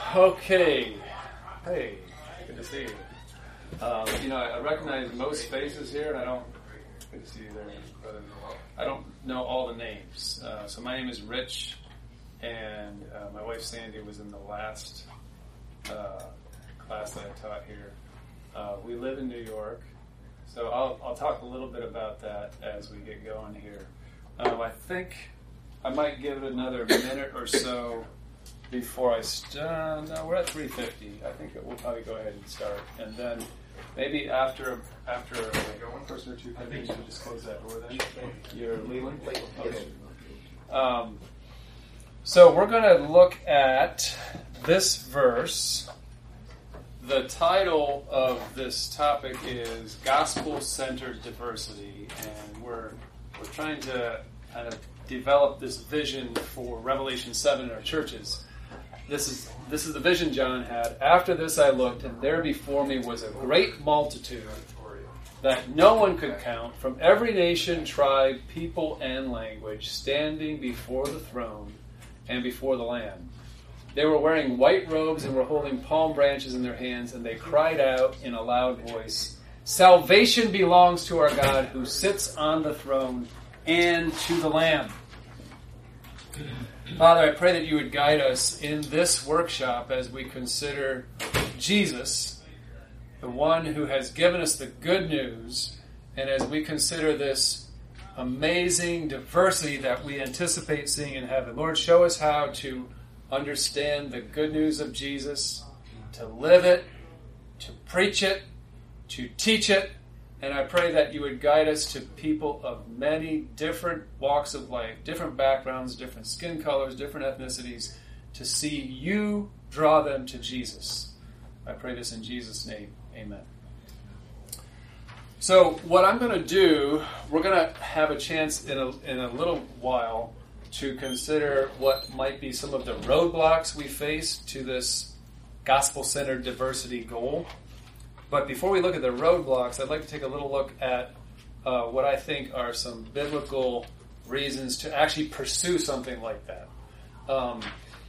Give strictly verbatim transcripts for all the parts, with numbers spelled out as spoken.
Okay. Hey, good to see you. Um, you know, I, I recognize most faces here, and I don't. Good to see you there, brother. I don't know all the names. Uh, so my name is Rich, and uh, my wife Sandy was in the last uh, class that I taught here. Uh, we live in New York, so I'll, I'll talk a little bit about that as we get going here. Um, I think I might give it another minute or so before I start. No, we're at three fifty. I think we'll probably go ahead and start. And then maybe after after one person or two, I think you should just close that door then. You're leaving? Okay. Um, so we're going to look at this verse. The title of this topic is Gospel-Centered Diversity, and we're we're trying to kind of develop this vision for Revelation seven in our churches. This is this is the vision John had. After this I looked, and there before me was a great multitude that no one could count, from every nation, tribe, people, and language, standing before the throne and before the Lamb. They were wearing white robes and were holding palm branches in their hands, and they cried out in a loud voice, "Salvation belongs to our God who sits on the throne and to the Lamb." Father, I pray that you would guide us in this workshop as we consider Jesus, the one who has given us the good news, and as we consider this amazing diversity that we anticipate seeing in heaven. Lord, show us how to understand the good news of Jesus, to live it, to preach it, to teach it, and I pray that you would guide us to people of many different walks of life, different backgrounds, different skin colors, different ethnicities, to see you draw them to Jesus. I pray this in Jesus' name. Amen. So what I'm going to do, we're going to have a chance in a, in a little while to consider what might be some of the roadblocks we face to this gospel-centered diversity goal. But before we look at the roadblocks, I'd like to take a little look at uh, what I think are some biblical reasons to actually pursue something like that. Um,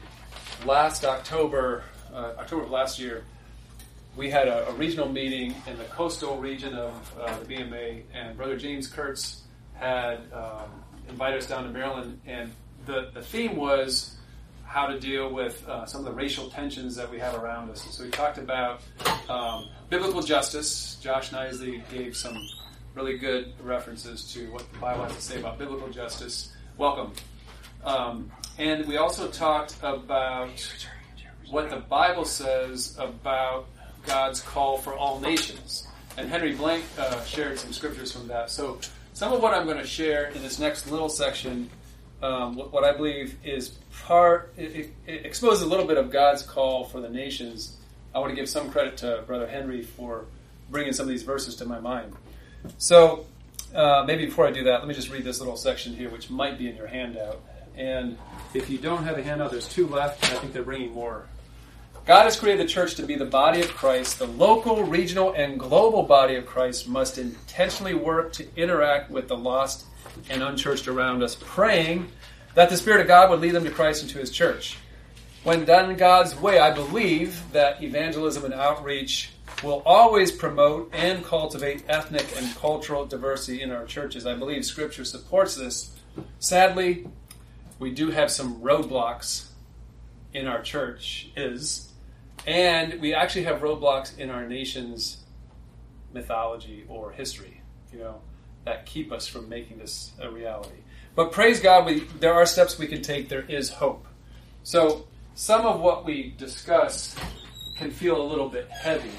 last October, uh, October of last year, we had a, a regional meeting in the coastal region of uh, the B M A, and Brother James Kurtz had um, invited us down to Maryland, and the, the theme was how to deal with uh, some of the racial tensions that we have around us. And so we talked about um, biblical justice. Josh Nisley gave some really good references to what the Bible has to say about biblical justice. Welcome. Um, and we also talked about what the Bible says about God's call for all nations. And Henry Blank uh, shared some scriptures from that. So some of what I'm going to share in this next little section, um, what, what I believe is part, it, it exposes a little bit of God's call for the nations. I want to give some credit to Brother Henry for bringing some of these verses to my mind. So uh, maybe before I do that, let me just read this little section here, which might be in your handout. And if you don't have a handout, there's two left, and I think they're bringing more. God has created the church to be the body of Christ. The local, regional, and global body of Christ must intentionally work to interact with the lost and unchurched around us, praying that the Spirit of God would lead them to Christ and to His church. When done in God's way, I believe that evangelism and outreach will always promote and cultivate ethnic and cultural diversity in our churches. I believe Scripture supports this. Sadly, we do have some roadblocks in our church, is, and we actually have roadblocks in our nation's mythology or history, you know, that keep us from making this a reality. But praise God, we, there are steps we can take. There is hope. So some of what we discuss can feel a little bit heavy,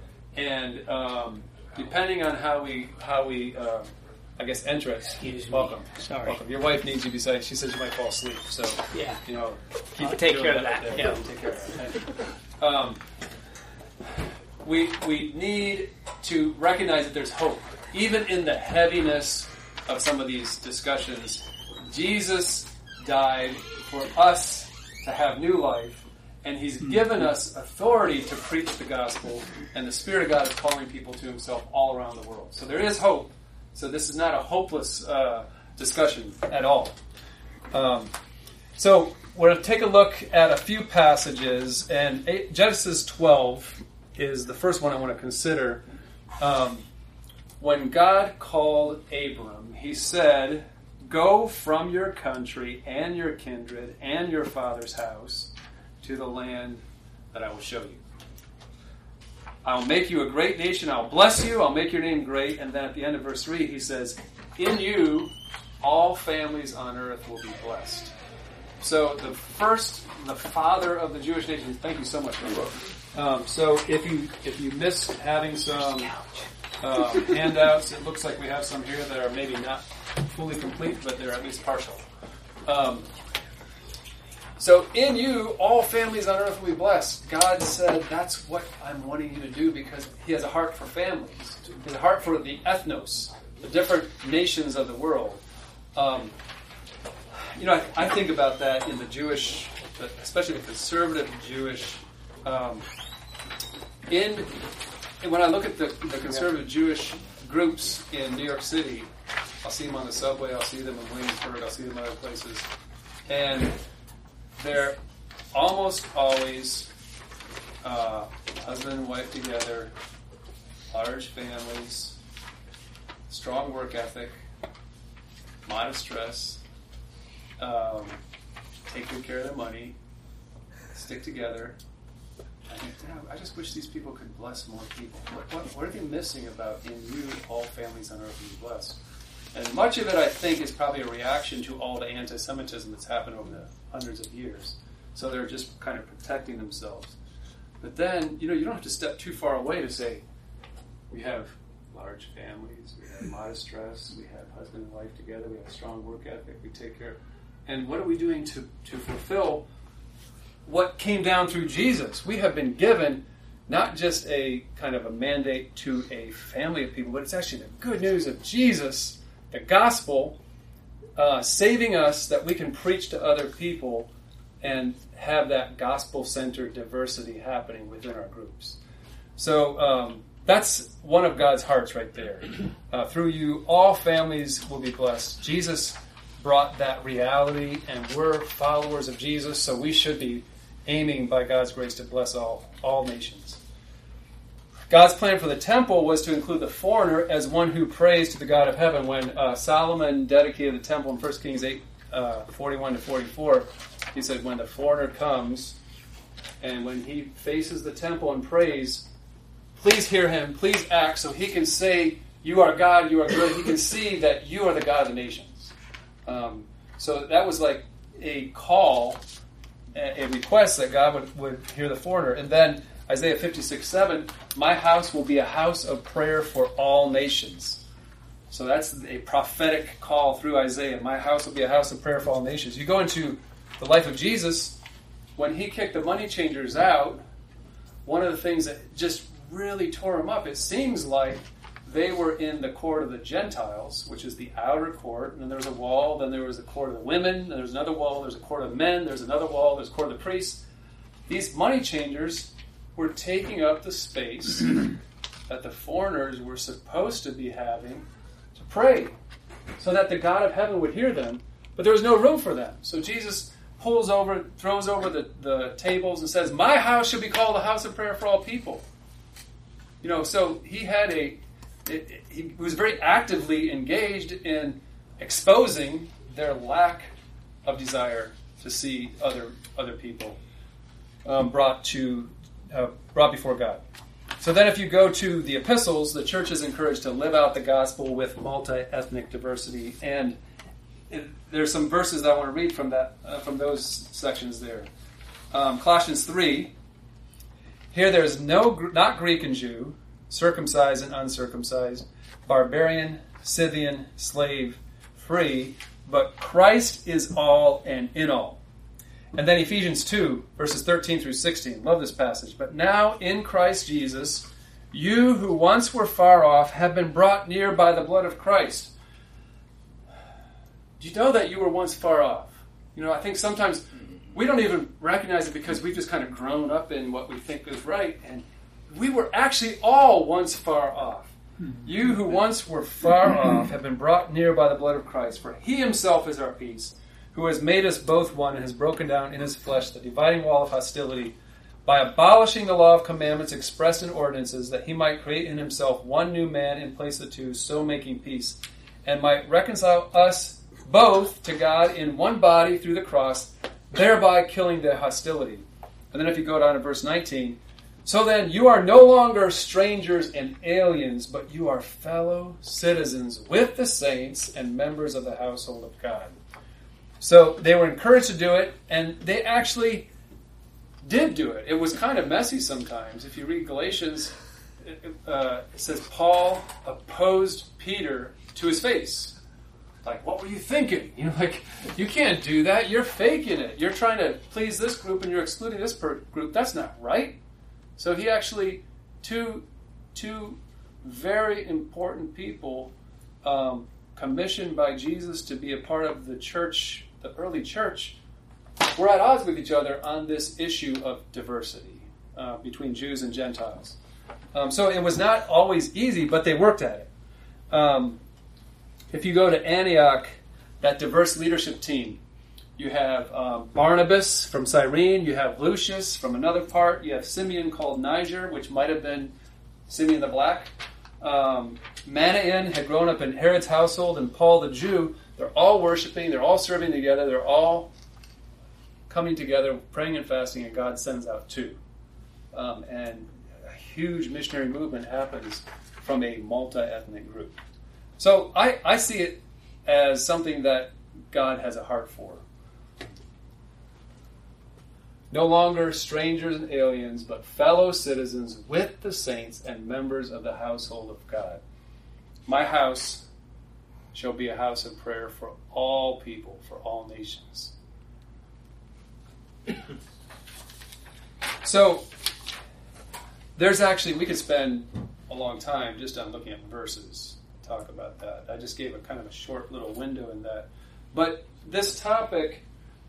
and um, depending on how we how we uh, I guess enter it. Excuse welcome. me. Sorry. Welcome. Your wife needs you beside. She says you might fall asleep. So yeah, you know, keep I'll take doing care of that. Right yeah. Take care of that. Um, we we need to recognize that there's hope, even in the heaviness of some of these discussions. Jesus died for us to have new life, and He's given us authority to preach the gospel, and the Spirit of God is calling people to Himself all around the world. So there is hope. So this is not a hopeless uh, discussion at all. Um, so we're going to take a look at a few passages, and Genesis twelve is the first one I want to consider. Um, when God called Abram, he said, "Go from your country and your kindred and your father's house to the land that I will show you. I'll make you a great nation. I'll bless you. I'll make your name great." And then at the end of verse three, he says, "In you, all families on earth will be blessed." So the first, the father of the Jewish nation. Thank you so much, Rambo. Um, so if you if you miss having some um, handouts, it looks like we have some here that are maybe not fully complete, but they're at least partial. Um, so in you, all families on earth will be blessed. God said, that's what I'm wanting you to do, because he has a heart for families. He has a heart for the ethnos, the different nations of the world. Um, you know, I, I think about that in the Jewish, especially the conservative Jewish, um, in and when I look at the, the conservative Jewish groups in New York City, I'll see them on the subway, I'll see them in Williamsburg, I'll see them in other places, and they're almost always uh, husband and wife together, large families, strong work ethic, modest stress, um, take good care of their money, stick together. I think, damn, I just wish these people could bless more people. What, what, what are they missing about in you, all families on earth will be blessed? And much of it, I think, is probably a reaction to all the anti-Semitism that's happened over the hundreds of years. So they're just kind of protecting themselves. But then, you know, you don't have to step too far away to say, we have large families, we have modest stress, we have husband and wife together, we have a strong work ethic, we take care. And what are we doing to, to fulfill what came down through Jesus? We have been given not just a kind of a mandate to a family of people, but it's actually the good news of Jesus, the gospel, uh, saving us that we can preach to other people and have that gospel-centered diversity happening within our groups. So um, that's one of God's hearts right there. Uh, through you, all families will be blessed. Jesus brought that reality, and we're followers of Jesus, so we should be aiming by God's grace to bless all, all nations. God's plan for the temple was to include the foreigner as one who prays to the God of heaven. When uh, Solomon dedicated the temple in First Kings eight, uh, forty-one to forty-four, he said, when the foreigner comes and when he faces the temple and prays, please hear him, please act, so he can say, you are God, you are good. He can see that you are the God of the nations. Um, so that was like a call, a request that God would, would hear the foreigner. And then Isaiah fifty-six seven, my house will be a house of prayer for all nations. So that's a prophetic call through Isaiah. My house will be a house of prayer for all nations. You go into the life of Jesus, when he kicked the money changers out, one of the things that just really tore him up, it seems like they were in the court of the Gentiles, which is the outer court, and then there was a wall, then there was a court of the women, then there was another wall, there's a court of men, there's another wall, there's a court of the priests. These money changers were taking up the space that the foreigners were supposed to be having to pray, so that the God of heaven would hear them, but there was no room for them. So Jesus pulls over, throws over the, the tables and says, my house should be called a house of prayer for all people. You know, so he had a It, it, he was very actively engaged in exposing their lack of desire to see other other people um, brought to uh, brought before God. So then, if you go to the epistles, the church is encouraged to live out the gospel with multi-ethnic diversity, and it, there's some verses that I want to read from that uh, from those sections there. Um, Colossians three. Here, there is no not Greek and Jew, circumcised and uncircumcised, barbarian, Scythian, slave, free, but Christ is all and in all. And then Ephesians two, verses thirteen through sixteen. Love this passage. But now in Christ Jesus, you who once were far off have been brought near by the blood of Christ. Do you know that you were once far off? You know, I think sometimes we don't even recognize it because we've just kind of grown up in what we think is right, and we were actually all once far off. You who once were far off have been brought near by the blood of Christ, for he himself is our peace, who has made us both one and has broken down in his flesh the dividing wall of hostility by abolishing the law of commandments expressed in ordinances, that he might create in himself one new man in place of two, so making peace, and might reconcile us both to God in one body through the cross, thereby killing the hostility. And then if you go down to verse nineteen, so then you are no longer strangers and aliens, but you are fellow citizens with the saints and members of the household of God. So they were encouraged to do it, and they actually did do it. It was kind of messy sometimes. If you read Galatians, it, uh, it says Paul opposed Peter to his face. Like, what were you thinking? You know, like, you can't do that. You're faking it. You're trying to please this group and you're excluding this per- group. That's not right. So he actually, two, two very important people um, commissioned by Jesus to be a part of the church, the early church, were at odds with each other on this issue of diversity uh, between Jews and Gentiles. Um, so it was not always easy, but they worked at it. Um, if you go to Antioch, that diverse leadership team, you have um, Barnabas from Cyrene, you have Lucius from another part, you have Simeon called Niger, which might have been Simeon the Black. Um, Manaen had grown up in Herod's household, and Paul the Jew. They're all worshiping, they're all serving together, they're all coming together, praying and fasting, and God sends out two. Um, and a huge missionary movement happens from a multi-ethnic group. So I, I see it as something that God has a heart for. No longer strangers and aliens, but fellow citizens with the saints and members of the household of God. My house shall be a house of prayer for all people, for all nations. So, there's actually, we could spend a long time just on looking at verses to talk about that. I just gave a kind of a short little window in that. But this topic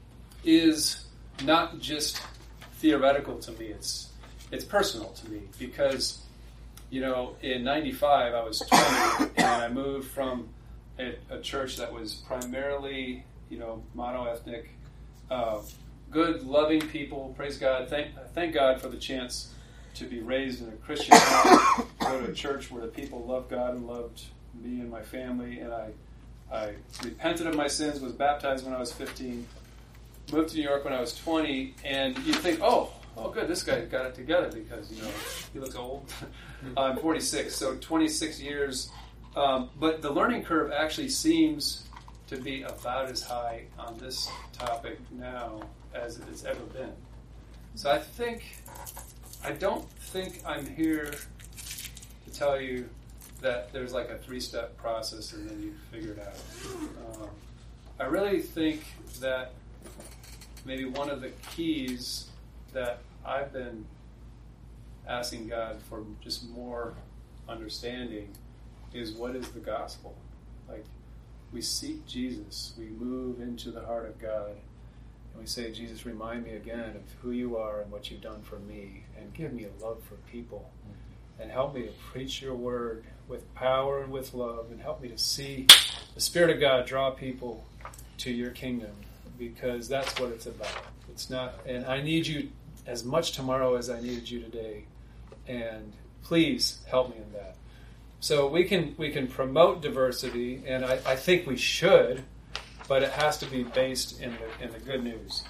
is not just theoretical to me, it's it's personal to me, because, you know, in ninety-five I was twenty and I moved from a, a church that was primarily, you know, mono-ethnic, uh, good, loving people, praise God, thank thank God for the chance to be raised in a Christian home, go to a church where the people loved God and loved me and my family, and I, I repented of my sins, was baptized when I was fifteen, moved to New York when I was twenty, and you think, oh, oh, good, this guy got it together because, you know, he looks old. I'm forty-six, so twenty-six years. Um, but the learning curve actually seems to be about as high on this topic now as it has ever been. So I think, I don't think I'm here to tell you that there's like a three-step process and then you figure it out. Um, I really think that maybe one of the keys that I've been asking God for just more understanding is, what is the gospel? Like, we seek Jesus, we move into the heart of God, and we say, Jesus, remind me again of who you are and what you've done for me, and give me a love for people, and help me to preach your word with power and with love, and help me to see the Spirit of God draw people to your kingdom, because that's what it's about. It's not, and I need you as much tomorrow as I needed you today, and please help me in that. So we can we can promote diversity, and I, I think we should, but it has to be based in the in the good news.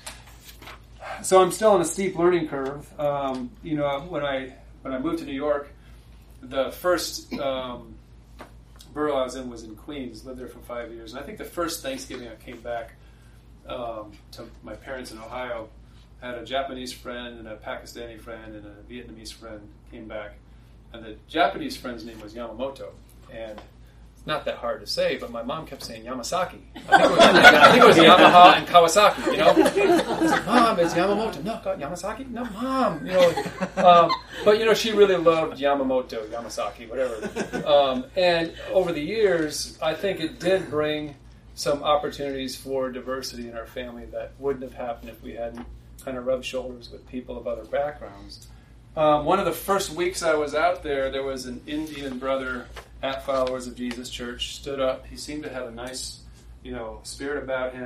So I'm still on a steep learning curve. Um, you know, when I when I moved to New York, the first um, borough I was in was in Queens. Lived there for five years, and I think the first Thanksgiving I came back um, to my parents in Ohio, I had a Japanese friend and a Pakistani friend and a Vietnamese friend came back. And the Japanese friend's name was Yamamoto. And it's not that hard to say, but my mom kept saying Yamasaki. I think it was, I think it was Yamaha and Kawasaki, you know? I was like, Mom, it's Yamamoto. No, God, Yamasaki? No, Mom. You know, um, but, you know, she really loved Yamamoto, Yamasaki, whatever. Um, and over the years, I think it did bring some opportunities for diversity in our family that wouldn't have happened if we hadn't kind of rubbed shoulders with people of other backgrounds. Um, one of the first weeks I was out there, there was an Indian brother at Followers of Jesus Church, stood up. He seemed to have a nice, you know, spirit about him.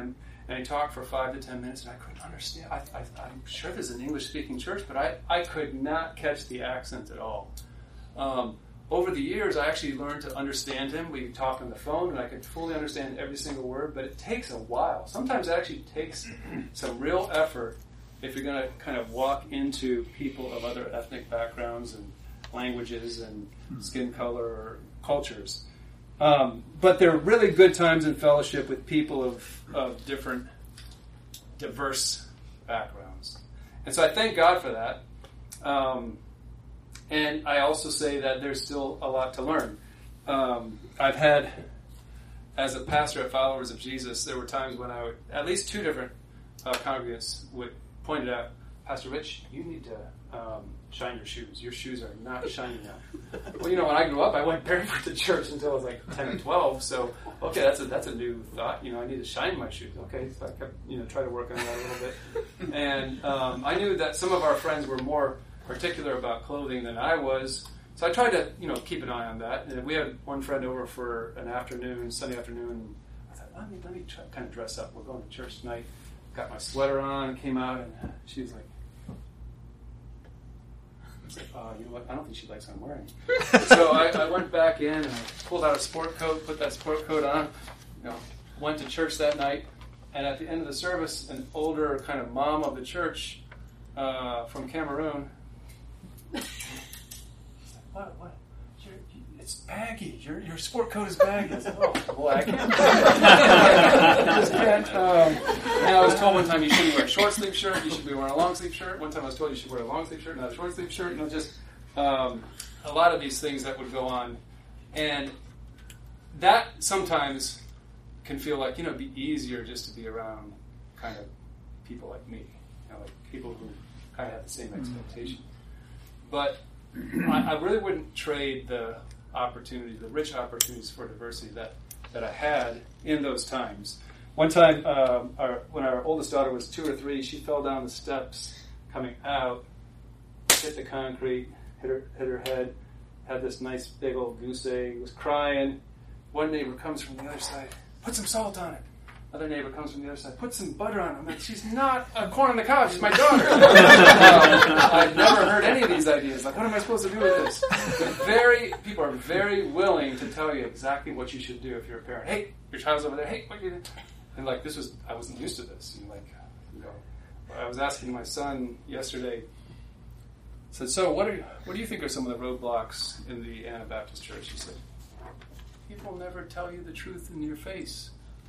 And he talked for five to ten minutes, and I couldn't understand. I, I, I'm sure there's an English-speaking church, but I, I could not catch the accent at all. Um, over the years, I actually learned to understand him. We talk on the phone, and I could fully understand every single word, but it takes a while. Sometimes it actually takes some real effort if you're going to kind of walk into people of other ethnic backgrounds and languages and skin color or cultures. Um, but there are really good times in fellowship with people of, of different, diverse backgrounds. And so I thank God for that. Um, and I also say that there's still a lot to learn. Um, I've had, as a pastor at Followers of Jesus, there were times when I would, at least two different uh, congregants would point it out, Pastor Rich, you need to um, shine your shoes. Your shoes are not shiny enough. Well, you know, when I grew up, I went barefoot to church until I was like ten or twelve. So, okay, that's a that's a new thought. You know, I need to shine my shoes. Okay, so I kept, you know, try to work on that a little bit. And um, I knew that some of our friends were more particular about clothing than I was. So I tried to, you know, keep an eye on that. And we had one friend over for an afternoon, Sunday afternoon. I thought, let me, let me try, kind of dress up. We're going to church tonight. Got my sweater on, came out, and she was like, I was like, oh, you know what? I don't think she likes what I'm wearing. So I, I went back in and I pulled out a sport coat, put that sport coat on, you know, went to church that night. And at the end of the service, an older kind of mom of the church uh, from Cameroon, she's like, what, what? You're, you, it's baggy. Your your sport coat is baggy. I said, oh, well, I can't. I just can't. Um, and I was told one time you shouldn't wear a short sleeve shirt. You should be wearing a long sleeve shirt. One time I was told you should wear a long sleeve shirt, not a short sleeve shirt. You know, just um, a lot of these things that would go on, and that sometimes can feel like, you know, it'd be easier just to be around kind of people like me, you know, like people who kind of have the same expectation. But I, I really wouldn't trade the opportunity, the rich opportunities for diversity that, that I had in those times. One time, um, our, when our oldest daughter was two or three, she fell down the steps coming out, hit the concrete, hit her hit her head, had this nice big old goose egg, was crying. One neighbor comes from the other side, put some salt on it. Other neighbor comes from the other side, put some butter on it. I'm like, she's not a corn on the cob, she's my daughter. um, I've never heard any of these ideas. Like, what am I supposed to do with this? But very, people are very willing to tell you exactly what you should do if you're a parent. Hey, your child's over there. Hey, what are you doing? And like, this was, I wasn't used to this. And like, you know, I was asking my son yesterday, I said, so what are, what do you think are some of the roadblocks in the Anabaptist church? He said, people never tell you the truth in your face.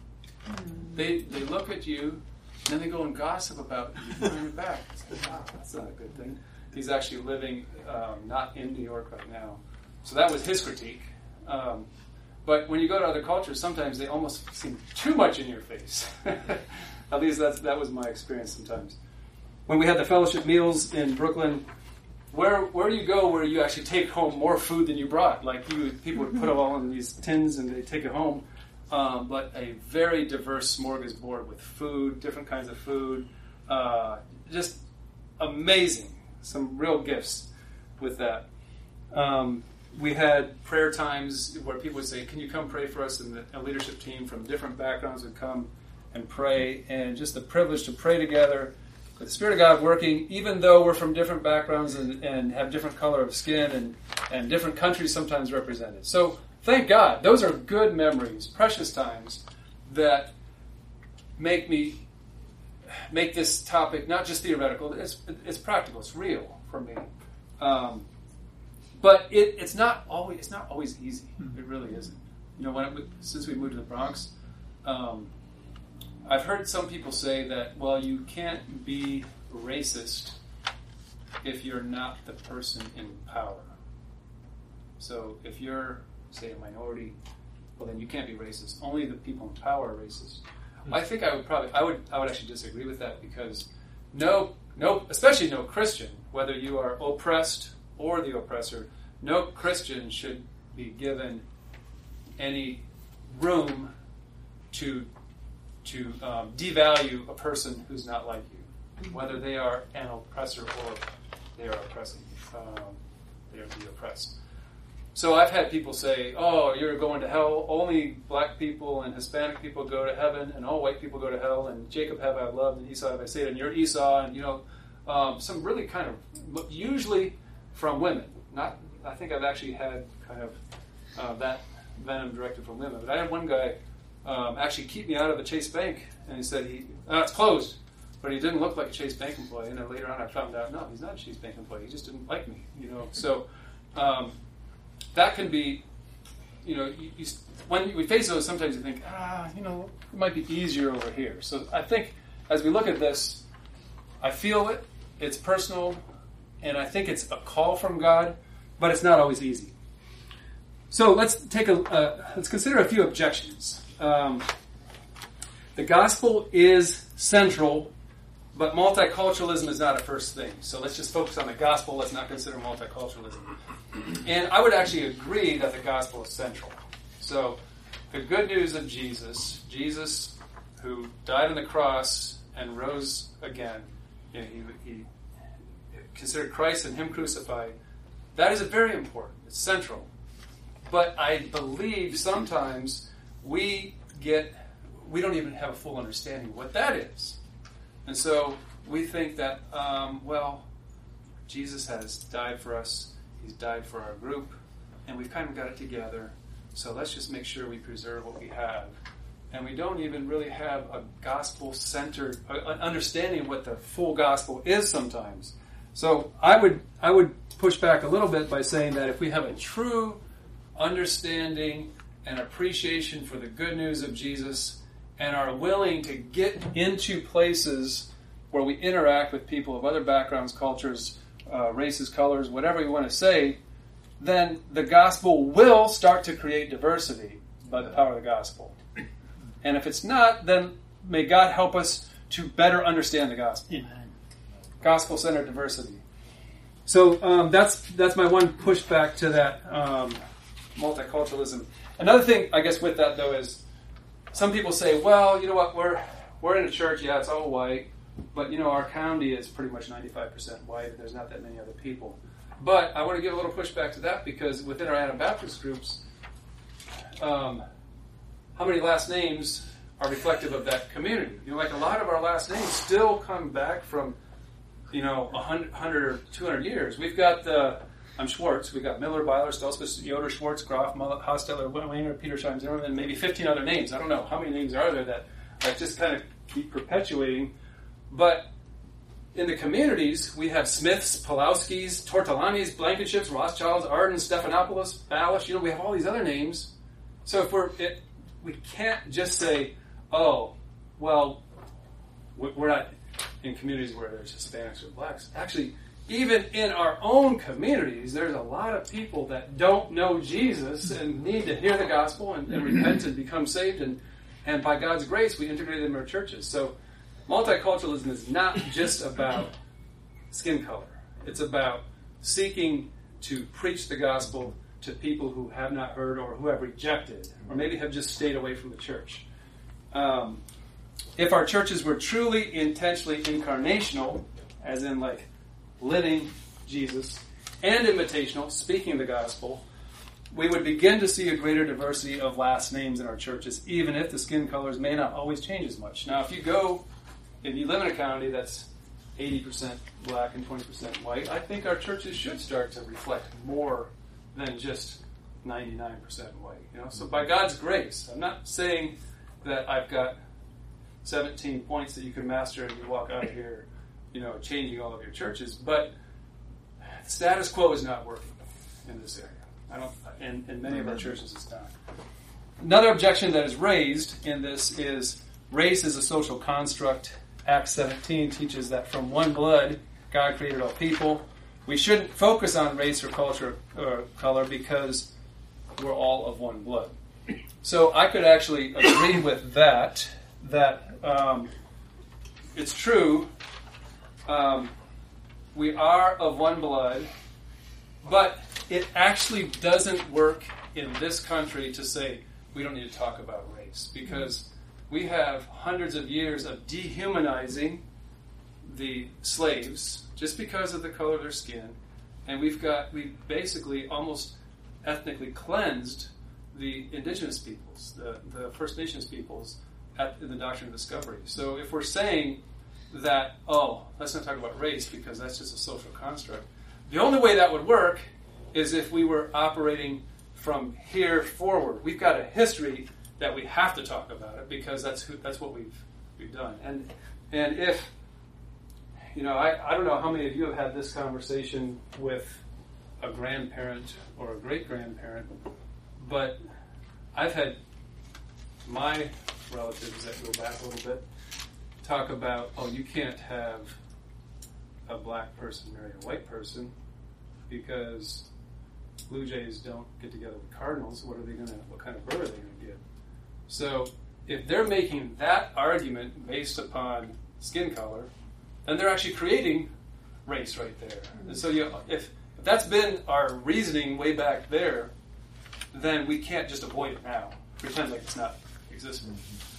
They they look at you, and then they go and gossip about you behind your back. Like, wow, that's not a good thing. He's actually living um, not in New York right now. So that was his critique. Um, but when you go to other cultures, sometimes they almost seem too much in your face. At least that's, that was my experience sometimes. When we had the fellowship meals in Brooklyn, where where you go where you actually take home more food than you brought. Like you, people would put it all in these tins and they take it home. Um, but a very diverse smorgasbord with food, different kinds of food, uh, just amazing. Some real gifts with that. Um, we had prayer times where people would say, can you come pray for us? And the, a leadership team from different backgrounds would come and pray. And just the privilege to pray together with the Spirit of God working, even though we're from different backgrounds and, and have different color of skin and, and different countries sometimes represented. So thank God. Those are good memories, precious times that make me make this topic not just theoretical. It's it's practical. It's real for me. Um, but it, it's not always it's not always easy. It really isn't. You know, when it, since we moved to the Bronx, um, I've heard some people say that, well, you can't be racist if you're not the person in power. So if you're, say, a minority, well, then you can't be racist. Only the people in power are racist. I think I would probably, I would, I would actually disagree with that because no, no, especially no Christian, whether you are oppressed or the oppressor, no Christian should be given any room to to um, devalue a person who's not like you, whether they are an oppressor or they are oppressing, um, they are the oppressed. So I've had people say, oh, you're going to hell, only black people and Hispanic people go to heaven, and all white people go to hell, and Jacob have I loved, and Esau have I sated, and you're Esau, and, you know, um, some really kind of, usually from women. Not, I think I've actually had kind of uh, that venom directed from women. But I had one guy um, actually keep me out of a Chase Bank, and he said, he, oh, it's closed. But he didn't look like a Chase Bank employee, and then later on I found out, no, he's not a Chase Bank employee, he just didn't like me, you know. So, um, that can be, you know, you, you, when we face those, sometimes you think, ah, you know, it might be easier over here. So I think as we look at this, I feel it, it's personal, and I think it's a call from God, but it's not always easy. So let's take a, uh, let's consider a few objections. Um, the gospel is central, but multiculturalism is not a first thing. So let's just focus on the gospel. Let's not consider multiculturalism. And I would actually agree that the gospel is central. So the good news of Jesus, Jesus who died on the cross and rose again, you know, he, he considered Christ and him crucified, that is very important. It's central. But I believe sometimes we get, we don't even have a full understanding of what that is. And so we think that, um, well, Jesus has died for us. He's died for our group. And we've kind of got it together. So let's just make sure we preserve what we have. And we don't even really have a gospel-centered an understanding of what the full gospel is sometimes. So I would I would push back a little bit by saying that if we have a true understanding and appreciation for the good news of Jesus and are willing to get into places where we interact with people of other backgrounds, cultures, uh, races, colors, whatever you want to say, then the gospel will start to create diversity by the power of the gospel. And if it's not, then may God help us to better understand the gospel. Amen. Gospel-centered diversity. So um, that's that's my one pushback to that um, multiculturalism. Another thing, I guess, with that though is some people say, well, you know what, we're we're in a church, yeah, it's all white, but you know our county is pretty much ninety-five percent white, and there's not that many other people. But I want to give a little pushback to that because within our Anabaptist groups, um, how many last names are reflective of that community? You know, like a lot of our last names still come back from, you know, one hundred or two hundred years. We've got, uh, I'm Schwartz, we've got Miller, Byler, Stolzfus, Yoder, Schwartz, Groff, Mullet, Hosteller, Weiner, Petersheim, Zimmerman, and maybe fifteen other names. I don't know how many names are there that like, just kind of keep perpetuating. But in the communities, we have Smiths, Pulowskis, Tortolanis, Blankenships, Rothschilds, Arden, Stephanopoulos, Balish. You know, we have all these other names. So if we're, it, we can't just say, oh, well, we're not in communities where there's Hispanics or blacks. Actually, even in our own communities, there's a lot of people that don't know Jesus and need to hear the gospel and, and repent and become saved. And, and by God's grace, we integrate them in our churches. So multiculturalism is not just about skin color. It's about seeking to preach the gospel to people who have not heard or who have rejected or maybe have just stayed away from the church. Um, if our churches were truly intentionally incarnational, as in like living Jesus, and invitational, speaking the gospel, we would begin to see a greater diversity of last names in our churches, even if the skin colors may not always change as much. Now, if you go, if you live in a county that's eighty percent black and twenty percent white, I think our churches should start to reflect more than just ninety-nine percent white. You know, so by God's grace, I'm not saying that I've got seventeen points that you can master and you walk out of here, you know, changing all of your churches, but status quo is not working in this area. I don't, in, in many of our churches it's not. Another objection that is raised in this is race is a social construct. Acts seventeen teaches that from one blood God created all people. We shouldn't focus on race or culture or color because we're all of one blood. So I could actually agree with that, that um, it's true, um, we are of one blood, but it actually doesn't work in this country to say we don't need to talk about race, because we have hundreds of years of dehumanizing the slaves just because of the color of their skin, and we've got we basically almost ethnically cleansed the indigenous peoples, the, the First Nations peoples, at, in the Doctrine of Discovery. So if we're saying that, oh, let's not talk about race because that's just a social construct, the only way that would work is if we were operating from here forward. We've got a history that we have to talk about it because that's who, that's what we've we've done. And and if, you know, I, I don't know how many of you have had this conversation with a grandparent or a great-grandparent, but I've had my relatives that go back a little bit talk about, oh, you can't have a black person marry a white person because Blue Jays don't get together with Cardinals. What are they going to? What kind of bird are they going to get? So if they're making that argument based upon skin color, then they're actually creating race right there. And so you, if, if that's been our reasoning way back there, then we can't just avoid it now, pretend like it's not existing.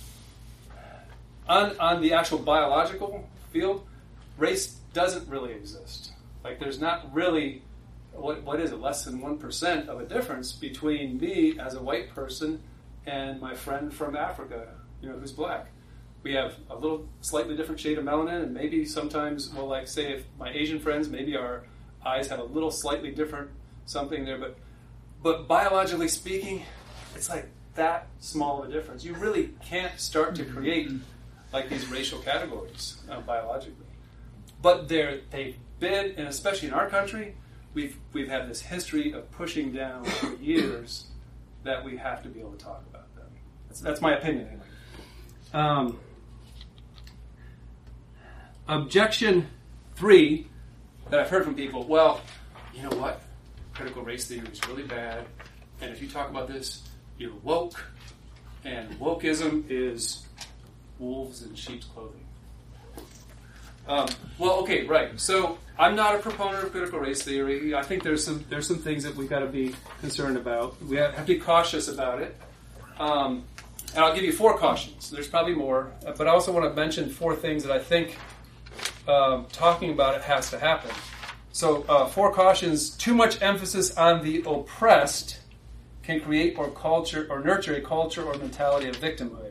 On on the actual biological field, race doesn't really exist. Like there's not really, what what is it, less than one percent of a difference between me as a white person and my friend from Africa, you know, who's black. We have a little slightly different shade of melanin, and maybe sometimes, well, like say if my Asian friends, maybe our eyes have a little slightly different something there, but but biologically speaking, it's like that small of a difference. You really can't start to create like these racial categories uh, biologically. But they're, they've been, and especially in our country, we've we've had this history of pushing down for years that we have to be able to talk about them. That's, that's my opinion anyway. Um, objection three that I've heard from people, well, you know what? Critical race theory is really bad, and if you talk about this, you're woke, and wokeism is wolves in sheep's clothing. Um, well, okay, right. So I'm not a proponent of critical race theory. I think there's some there's some things that we've got to be concerned about. We have, have to be cautious about it. Um, and I'll give you four cautions. There's probably more, but I also want to mention four things that I think um, talking about it has to happen. So uh, four cautions: too much emphasis on the oppressed can create or culture or nurture a culture or mentality of victimhood.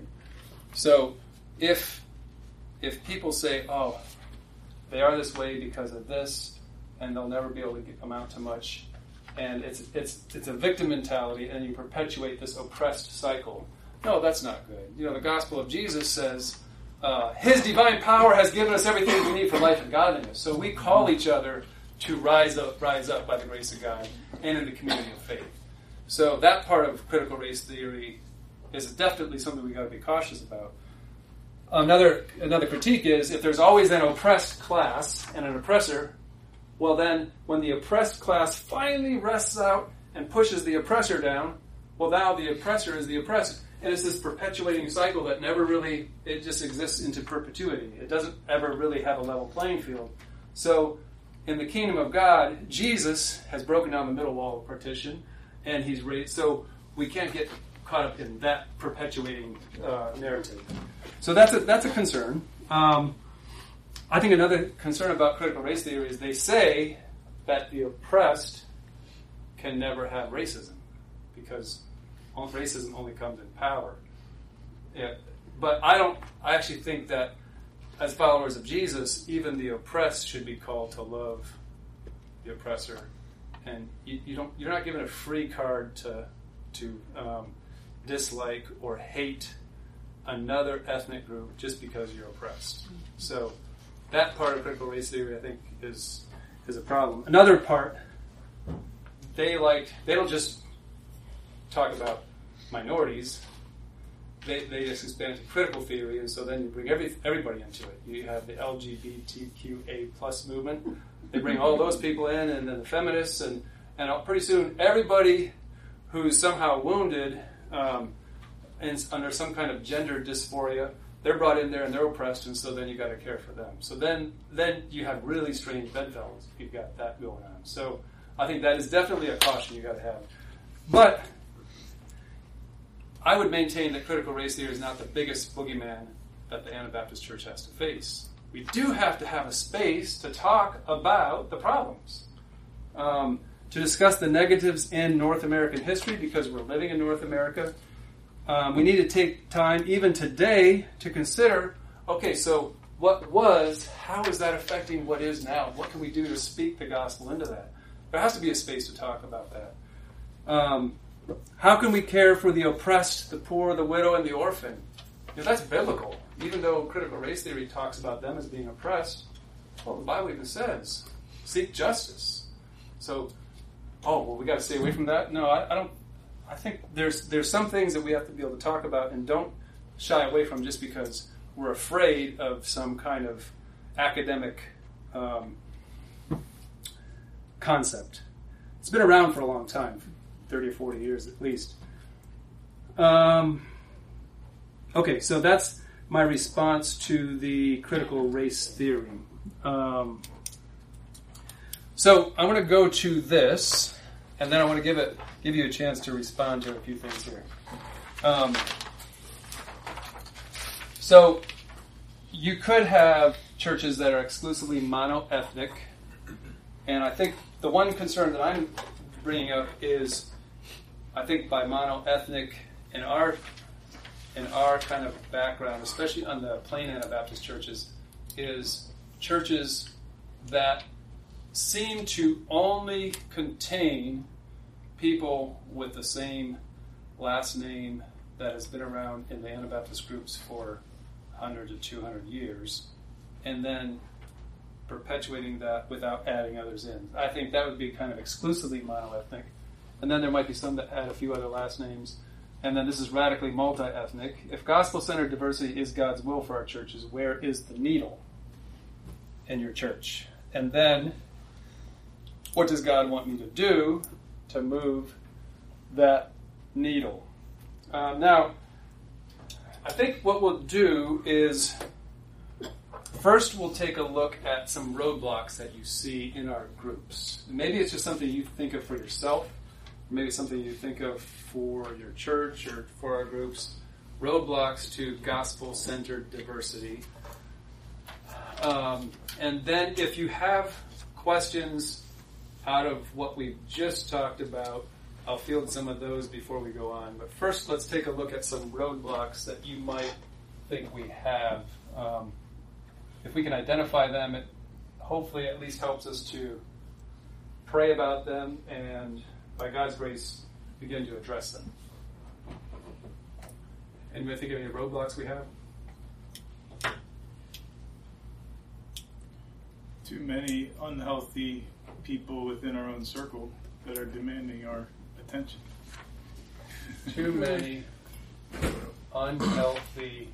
So if if people say, oh, they are this way because of this, and they'll never be able to get, amount to much, and it's it's it's a victim mentality, and you perpetuate this oppressed cycle. No, that's not good. You know, the Gospel of Jesus says, uh, His divine power has given us everything we need for life and godliness. So we call each other to rise up, rise up by the grace of God and in the community of faith. So that part of critical race theory is definitely something we've got to be cautious about. Another another critique is if there's always an oppressed class and an oppressor, well then when the oppressed class finally rests out and pushes the oppressor down, well now the oppressor is the oppressed. And it's this perpetuating cycle that never really, it just exists into perpetuity. It doesn't ever really have a level playing field. So in the kingdom of God, Jesus has broken down the middle wall of partition, and he's raised, so we can't get caught up in that perpetuating uh, narrative. So that's a, that's a concern. Um, I think another concern about critical race theory is they say that the oppressed can never have racism because racism only comes in power. Yeah. But I don't, I actually think that as followers of Jesus, even the oppressed should be called to love the oppressor. And you, you don't, you're not given a free card to to um, dislike or hate another ethnic group just because you're oppressed. So that part of critical race theory, I think, is is a problem. Another part, they like they don't just talk about minorities. They they just expand to critical theory, and so then you bring every everybody into it. You have the L G B T Q A plus movement. They bring all those people in, and then the feminists, and and pretty soon everybody who's somehow wounded um, and under some kind of gender dysphoria, they're brought in there and they're oppressed, and so then you got to care for them. So then then you have really strange bedfellows if you've got that going on. So I think that is definitely a caution you got to have. But I would maintain that critical race theory is not the biggest boogeyman that the Anabaptist Church has to face. We do have to have a space to talk about the problems. Um, to discuss the negatives in North American history because we're living in North America. Um, we need to take time, even today, to consider, okay, so what was, how is that affecting what is now? What can we do to speak the gospel into that? There has to be a space to talk about that. Um, how can we care for the oppressed, the poor, the widow, and the orphan? You know, that's biblical. Even though critical race theory talks about them as being oppressed, well, the Bible even says, seek justice. So, oh, well, we got to stay away from that? No, I, I don't. I think there's there's some things that we have to be able to talk about and don't shy away from just because we're afraid of some kind of academic um, concept. It's been around for a long time, thirty or forty years at least. Um, okay, so that's my response to the critical race theory. Um, so I want to go to this, and then I want to give it give you a chance to respond to a few things here. Um, so you could have churches that are exclusively mono-ethnic, and I think the one concern that I'm bringing up is, I think by mono-ethnic in our in our kind of background, especially on the plain Anabaptist churches, is churches that seem to only contain people with the same last name that has been around in the Anabaptist groups for one hundred to two hundred years, and then perpetuating that without adding others in. I think that would be kind of exclusively monoethnic. And then there might be some that add a few other last names. And then this is radically multi-ethnic. If gospel-centered diversity is God's will for our churches, where is the needle in your church? And then, what does God want me to do to move that needle? Um, now, I think what we'll do is, first we'll take a look at some roadblocks that you see in our groups. Maybe it's just something you think of for yourself. Maybe it's something you think of for your church or for our groups. Roadblocks to gospel-centered diversity. Um, and then if you have questions out of what we've just talked about, I'll field some of those before we go on. But first, let's take a look at some roadblocks that you might think we have. Um, if we can identify them, it hopefully at least helps us to pray about them and, by God's grace, begin to address them. Anybody think of any roadblocks we have? Too many unhealthy people within our own circle that are demanding our attention. Too many unhealthy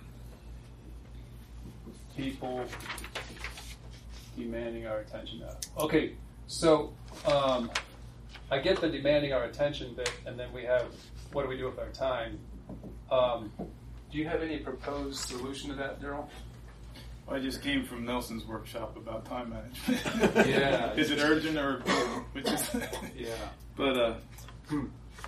people demanding our attention. Okay, so um, I get the demanding our attention bit, and then we have what do we do with our time. Um, do you have any proposed solution to that, Daryl? Well, I just came from Nelson's workshop about time management. Yeah. Is it urgent or which is? Yeah. But uh, hmm.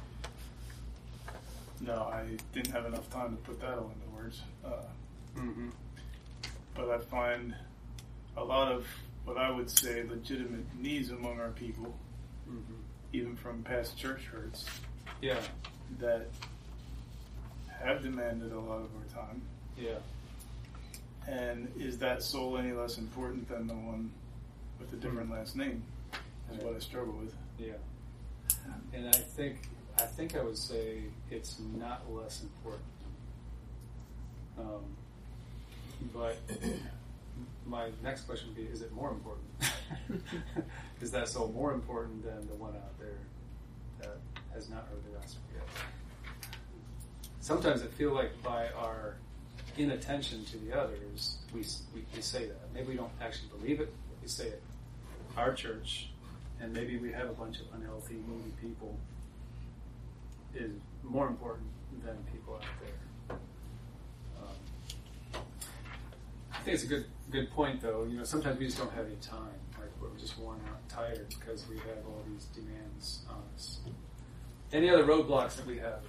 no, I didn't have enough time to put that all into words. Uh, mm-hmm. But I find a lot of what I would say legitimate needs among our people, mm-hmm. even from past church hurts, yeah, that have demanded a lot of our time. Yeah. And is that soul any less important than the one with a different last name? Is yeah. what I struggle with. Yeah. And I think I think I would say it's not less important. Um, but my next question would be, is it more important? Is that soul more important than the one out there that has not heard the gospel yet? Sometimes I feel like by our inattention to the others, we, we we say that. Maybe we don't actually believe it, but we say it. Our church, and maybe we have a bunch of unhealthy, moody people, is more important than people out there. Um, I think it's a good good point, though. You know, sometimes we just don't have any time. Like we're just worn out, tired because we have all these demands on us. Any other roadblocks that we have?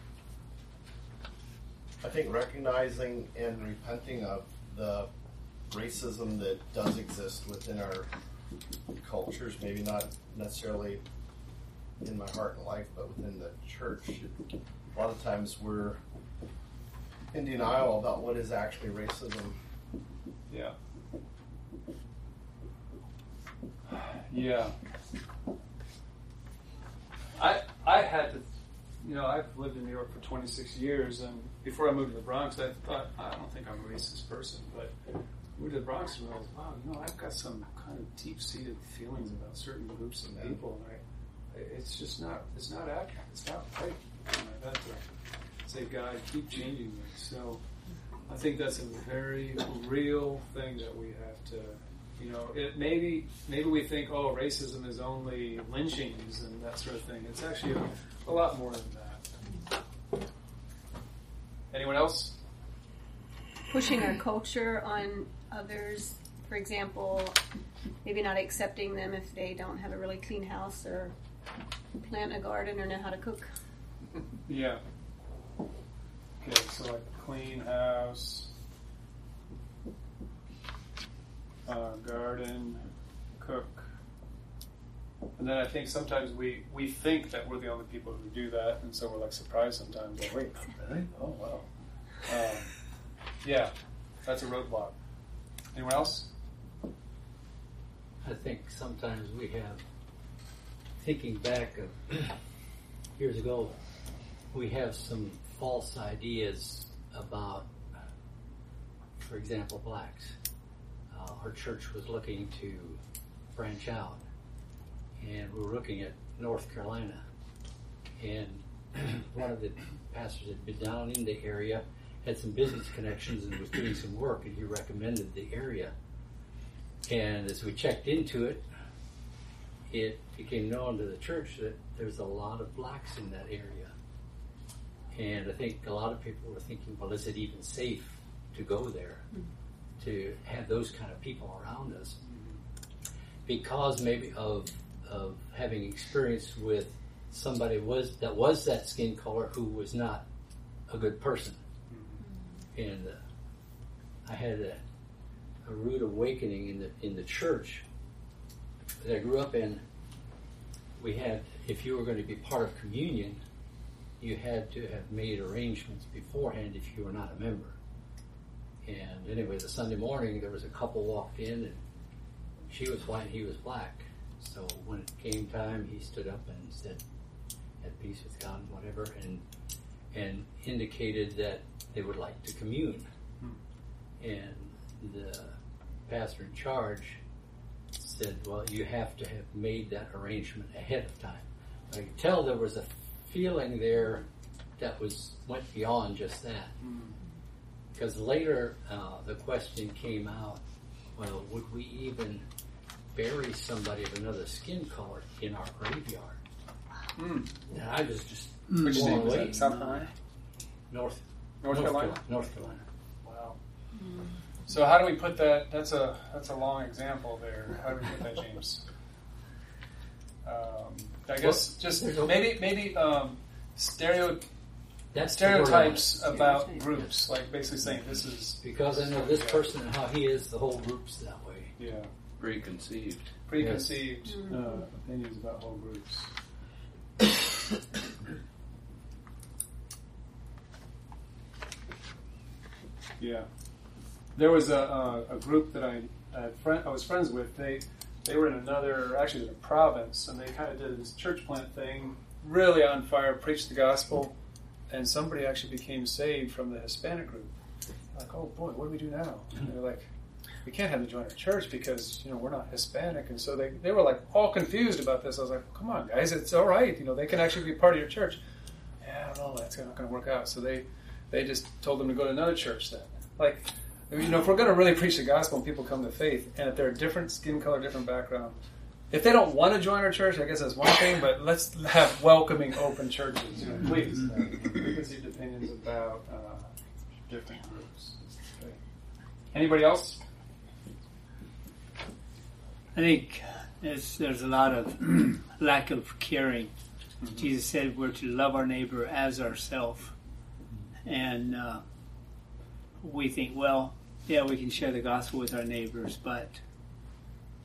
I think recognizing and repenting of the racism that does exist within our cultures, maybe not necessarily in my heart and life, but within the church, a lot of times we're in denial about what is actually racism. Yeah. Yeah. I I had to, you know, I've lived in New York for twenty-six years, and before I moved to the Bronx, I thought, I don't think I'm a racist person, but I moved to the Bronx and realized, wow, you know, I've got some kind of deep-seated feelings about certain groups of people, and I, it's just not, it's not accurate, it's not right. And I've had to say, God, keep changing me. So I think that's a very real thing that we have to, you know, it maybe maybe we think, oh, racism is only lynchings and that sort of thing. It's actually a, a lot more than that. Anyone else? Pushing our culture on others, for example, maybe not accepting them if they don't have a really clean house or plant a garden or know how to cook. Yeah. Okay, so like clean house, uh, garden, cook. And then I think sometimes we, we think that we're the only people who do that, and so we're like surprised sometimes. Like, wait, really? Oh, wow. Um, yeah, that's a roadblock. Anyone else? I think sometimes we have, thinking back of years ago, we have some false ideas about, for example, blacks. Uh, our church was looking to branch out, and we were looking at North Carolina. And one of the pastors had been down in the area, had some business connections, and was doing some work, and he recommended the area. And as we checked into it, it became known to the church that there's a lot of blacks in that area. And I think a lot of people were thinking, well, is it even safe to go there, mm-hmm. to have those kind of people around us? Mm-hmm. Because maybe of of having experience with somebody was that was that skin color who was not a good person. Mm-hmm. And uh, I had a, a rude awakening in the in the church that I grew up in. We had, if you were going to be part of communion, you had to have made arrangements beforehand if you were not a member. And anyway, the Sunday morning, there was a couple walked in, and she was white and he was black. So when it came time, he stood up and said, at peace with God and whatever, and and indicated that they would like to commune. Hmm. And the pastor in charge said, well, you have to have made that arrangement ahead of time. I could tell there was a feeling there that was went beyond just that. Mm. Because later uh, the question came out, well, would we even bury somebody of another skin color in our graveyard? Mm. And I was just mm. Which state was that? South Carolina? North. North, North Carolina? Carolina? North Carolina. Wow. Mm. So how do we put that? That's a that's a long example there. How do we put that, James? Um, I guess well, just maybe maybe um, stereo That's stereotypes about Stereotype. groups, like basically saying this is because I know this yeah. person and how he is, the whole group's that way. Yeah, preconceived, preconceived yes. uh, opinions about whole groups. Yeah, there was a uh, a group that I I, had friend, I was friends with. They they were in another, actually in a province, and they kind of did this church plant thing, really on fire, preached the gospel, and somebody actually became saved from the Hispanic group. Like, oh boy, what do we do now? And they're like, we can't have them join our church because, you know, we're not Hispanic. And so they, they were like all confused about this. I was like, well, come on guys, it's all right. You know, they can actually be part of your church. Yeah, I don't know, that's not going to work out. So they, they just told them to go to another church then. Like, you know, if we're going to really preach the gospel and people come to faith, and if they're a different skin color, different background, if they don't want to join our church, I guess that's one thing, but let's have welcoming, open churches. You know, please. Uh, preconceived opinions about uh, different groups. Okay. Anybody else? I think there's, there's a lot of lack of caring. Mm-hmm. Jesus said we're to love our neighbor as ourselves. And uh, we think, well, yeah, we can share the gospel with our neighbors, but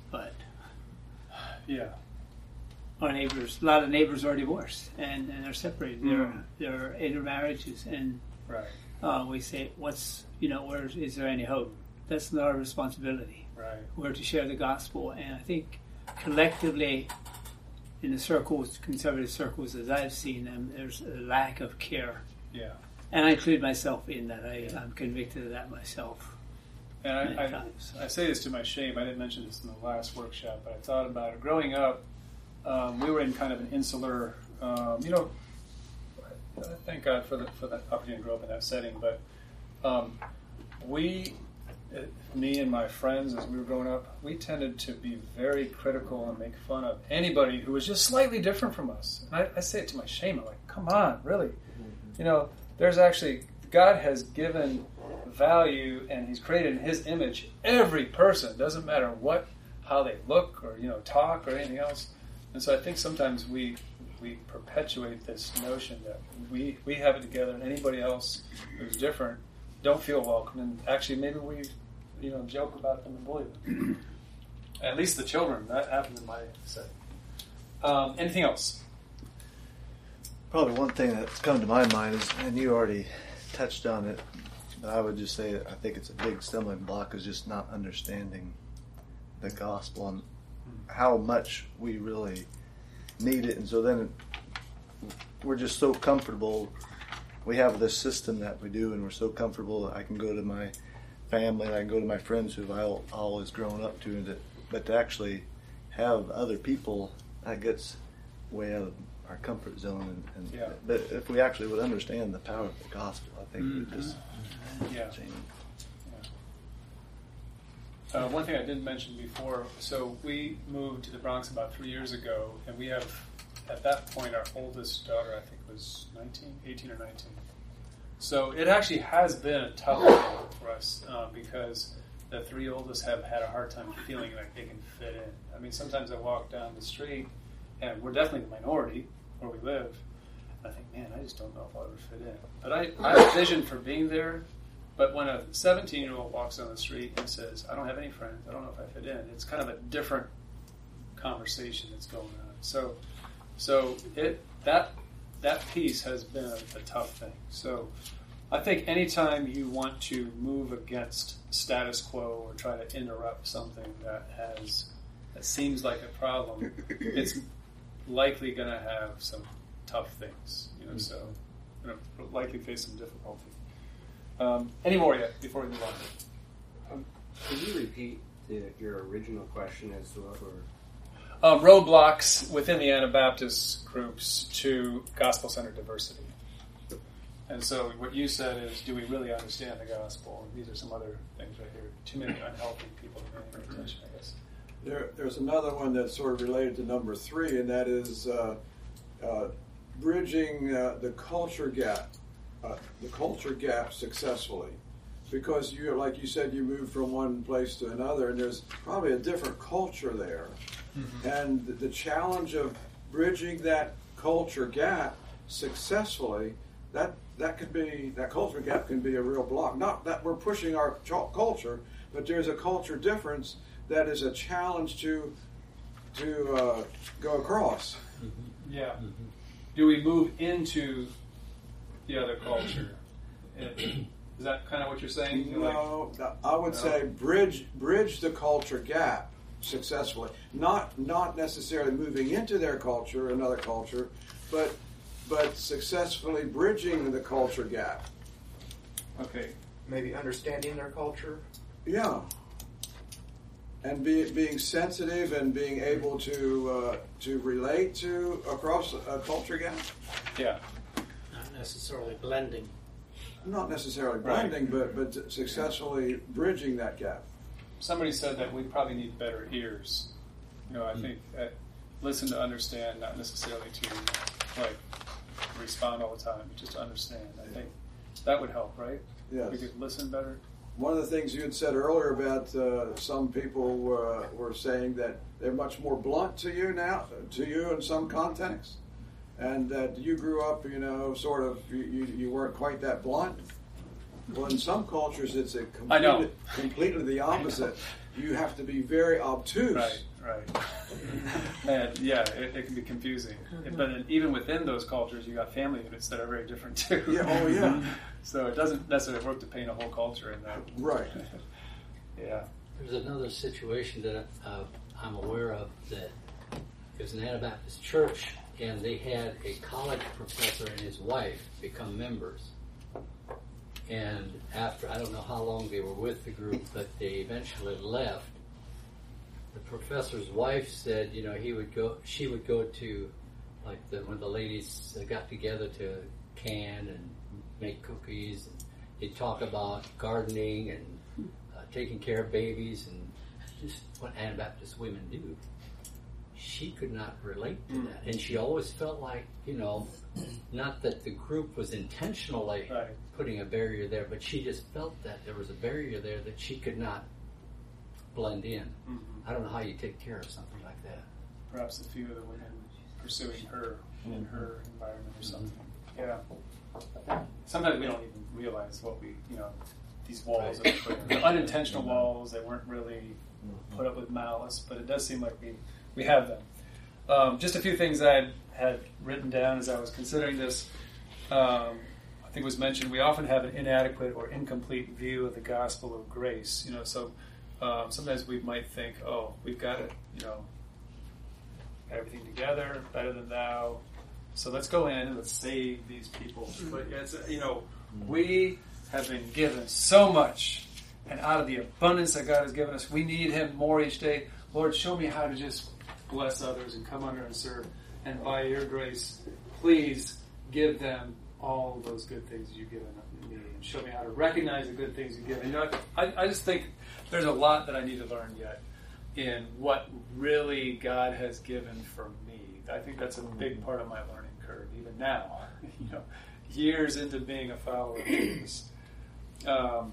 but Yeah. our neighbors, a lot of neighbors are divorced and, and they're separated. Mm. They're they're intermarriages, and Right. uh, we say, "What's you know? Where is there any hope?" That's not our responsibility. Right. We're to share the gospel, and I think collectively, in the circles, conservative circles, as I've seen them, there's a lack of care, Yeah. and I include myself in that. I, I'm convicted of that myself. And I, Many I, times. I say this to my shame. I didn't mention this in the last workshop, but I thought about it. Growing up, um, we were in kind of an insular, um, you know, thank God for the for that opportunity to grow up in that setting. But um, we, uh, me and my friends, as we were growing up, we tended to be very critical and make fun of anybody who was just slightly different from us. And I, I say it to my shame. I'm like, come on, really? You know, there's actually, God has given value, and He's created in His image every person. Doesn't matter what, how they look, or you know, talk, or anything else. And so I think sometimes we we perpetuate this notion that we we have it together, and anybody else who's different don't feel welcome. And actually, maybe we you know joke about them and bully them. At least the children. That happened in my setting. Um, anything else? Probably one thing that's come to my mind is, and you already touched on it, but I would just say that I think it's a big stumbling block is just not understanding the gospel and how much we really need it. And so then we're just so comfortable. We have this system that we do, and we're so comfortable that I can go to my family and I can go to my friends who I've always grown up to, and to, but to actually have other people, that gets way out of our comfort zone. And, and Yeah. But if we actually would understand the power of the gospel, I think it would Mm-hmm. just Yeah. change. Uh, one thing I didn't mention before, so we moved to the Bronx about three years ago, and we have, at that point, our oldest daughter, I think, was nineteen, eighteen or nineteen. So it actually has been a tough thing for us uh, because the three oldest have had a hard time feeling like they can fit in. I mean, sometimes I walk down the street, and we're definitely the minority where we live, and I think, man, I just don't know if I'll ever fit in. But I, I have a vision for being there. But when a seventeen-year-old walks on the street and says, I don't have any friends, I don't know if I fit in, it's kind of a different conversation that's going on. So so it that that piece has been a, a tough thing. So I think anytime you want to move against status quo or try to interrupt something that has that seems like a problem, it's likely going to have some tough things. You know, so you're going to likely face some difficulty. Um, any more yet before we move on? Um, could you repeat the, your original question as to what we're... Um, roadblocks within the Anabaptist groups to gospel-centered diversity. And so what you said is, do we really understand the gospel? And these are some other things right here. Too many unhealthy people to pay attention, I guess. There, there's another one that's sort of related to number three, and that is uh, uh, bridging uh, the culture gap. Uh, the culture gap successfully, because you, like you said, you move from one place to another, and there's probably a different culture there, mm-hmm. and the, the challenge of bridging that culture gap successfully, that that could be that culture gap can be a real block. Not that we're pushing our ch- culture, but there's a culture difference that is a challenge to to uh, go across. Mm-hmm. Yeah. Mm-hmm. Do we move into the other culture? Is that kind of what you're saying? No, I would no. say bridge bridge the culture gap successfully. Not not necessarily moving into their culture, another culture, but but successfully bridging the culture gap. Okay. Maybe understanding their culture. Yeah. And be, being sensitive and being able to uh, to relate to across a culture gap. Yeah. Necessarily blending. Not necessarily blending, right. but but successfully bridging that gap. Somebody said that we probably need better ears. You know, I mm-hmm. think that listen to understand, not necessarily to like respond all the time, but just to understand. I think that would help, right? Yes. We could listen better. One of the things you had said earlier about uh, some people uh, were saying that they're much more blunt to you now, to you in some contexts. And that uh, you grew up, you know, sort of, you, you, you weren't quite that blunt. Well, in some cultures, it's a completely, completely the opposite. you have to be very obtuse. Right, right. And yeah, it, it can be confusing. Mm-hmm. But then even within those cultures, you got family units that are very different too. Yeah, oh yeah. So it doesn't necessarily work to paint a whole culture in that. Right. Yeah. There's another situation that uh, I'm aware of that it was an Anabaptist church, and they had a college professor and his wife become members. And after, I don't know how long they were with the group, but they eventually left. The professor's wife said, you know, he would go, she would go to, like, the, when the ladies got together to can and make cookies, and they'd talk about gardening and uh, taking care of babies and just what Anabaptist women do. She could not relate to that. And she always felt like, you know, not that the group was intentionally Right. putting a barrier there, but she just felt that there was a barrier there that she could not blend in. Mm-hmm. I don't know how you take care of something like that. Perhaps a few of the women pursuing her in her environment or something. Yeah. Sometimes we don't even realize what we, you know, these walls that we put in. The unintentional walls, they weren't really put up with malice, but it does seem like we, we have them. Um, just a few things I had written down as I was considering this. Um, I think it was mentioned we often have an inadequate or incomplete view of the gospel of grace. You know, so um, sometimes we might think, oh, we've got it, you know, everything together, better than thou. So let's go in and let's save these people. But it's, you know, we have been given so much, and out of the abundance that God has given us, we need Him more each day. Lord, show me how to just bless others and come under and serve. And by Your grace, please give them all those good things You've given me, and show me how to recognize the good things You've given. You know, I, I just think there's a lot that I need to learn yet in what really God has given for me. I think that's a big part of my learning curve, even now. You know, years into being a follower of Jesus. Um,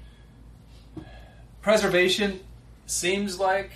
preservation seems like,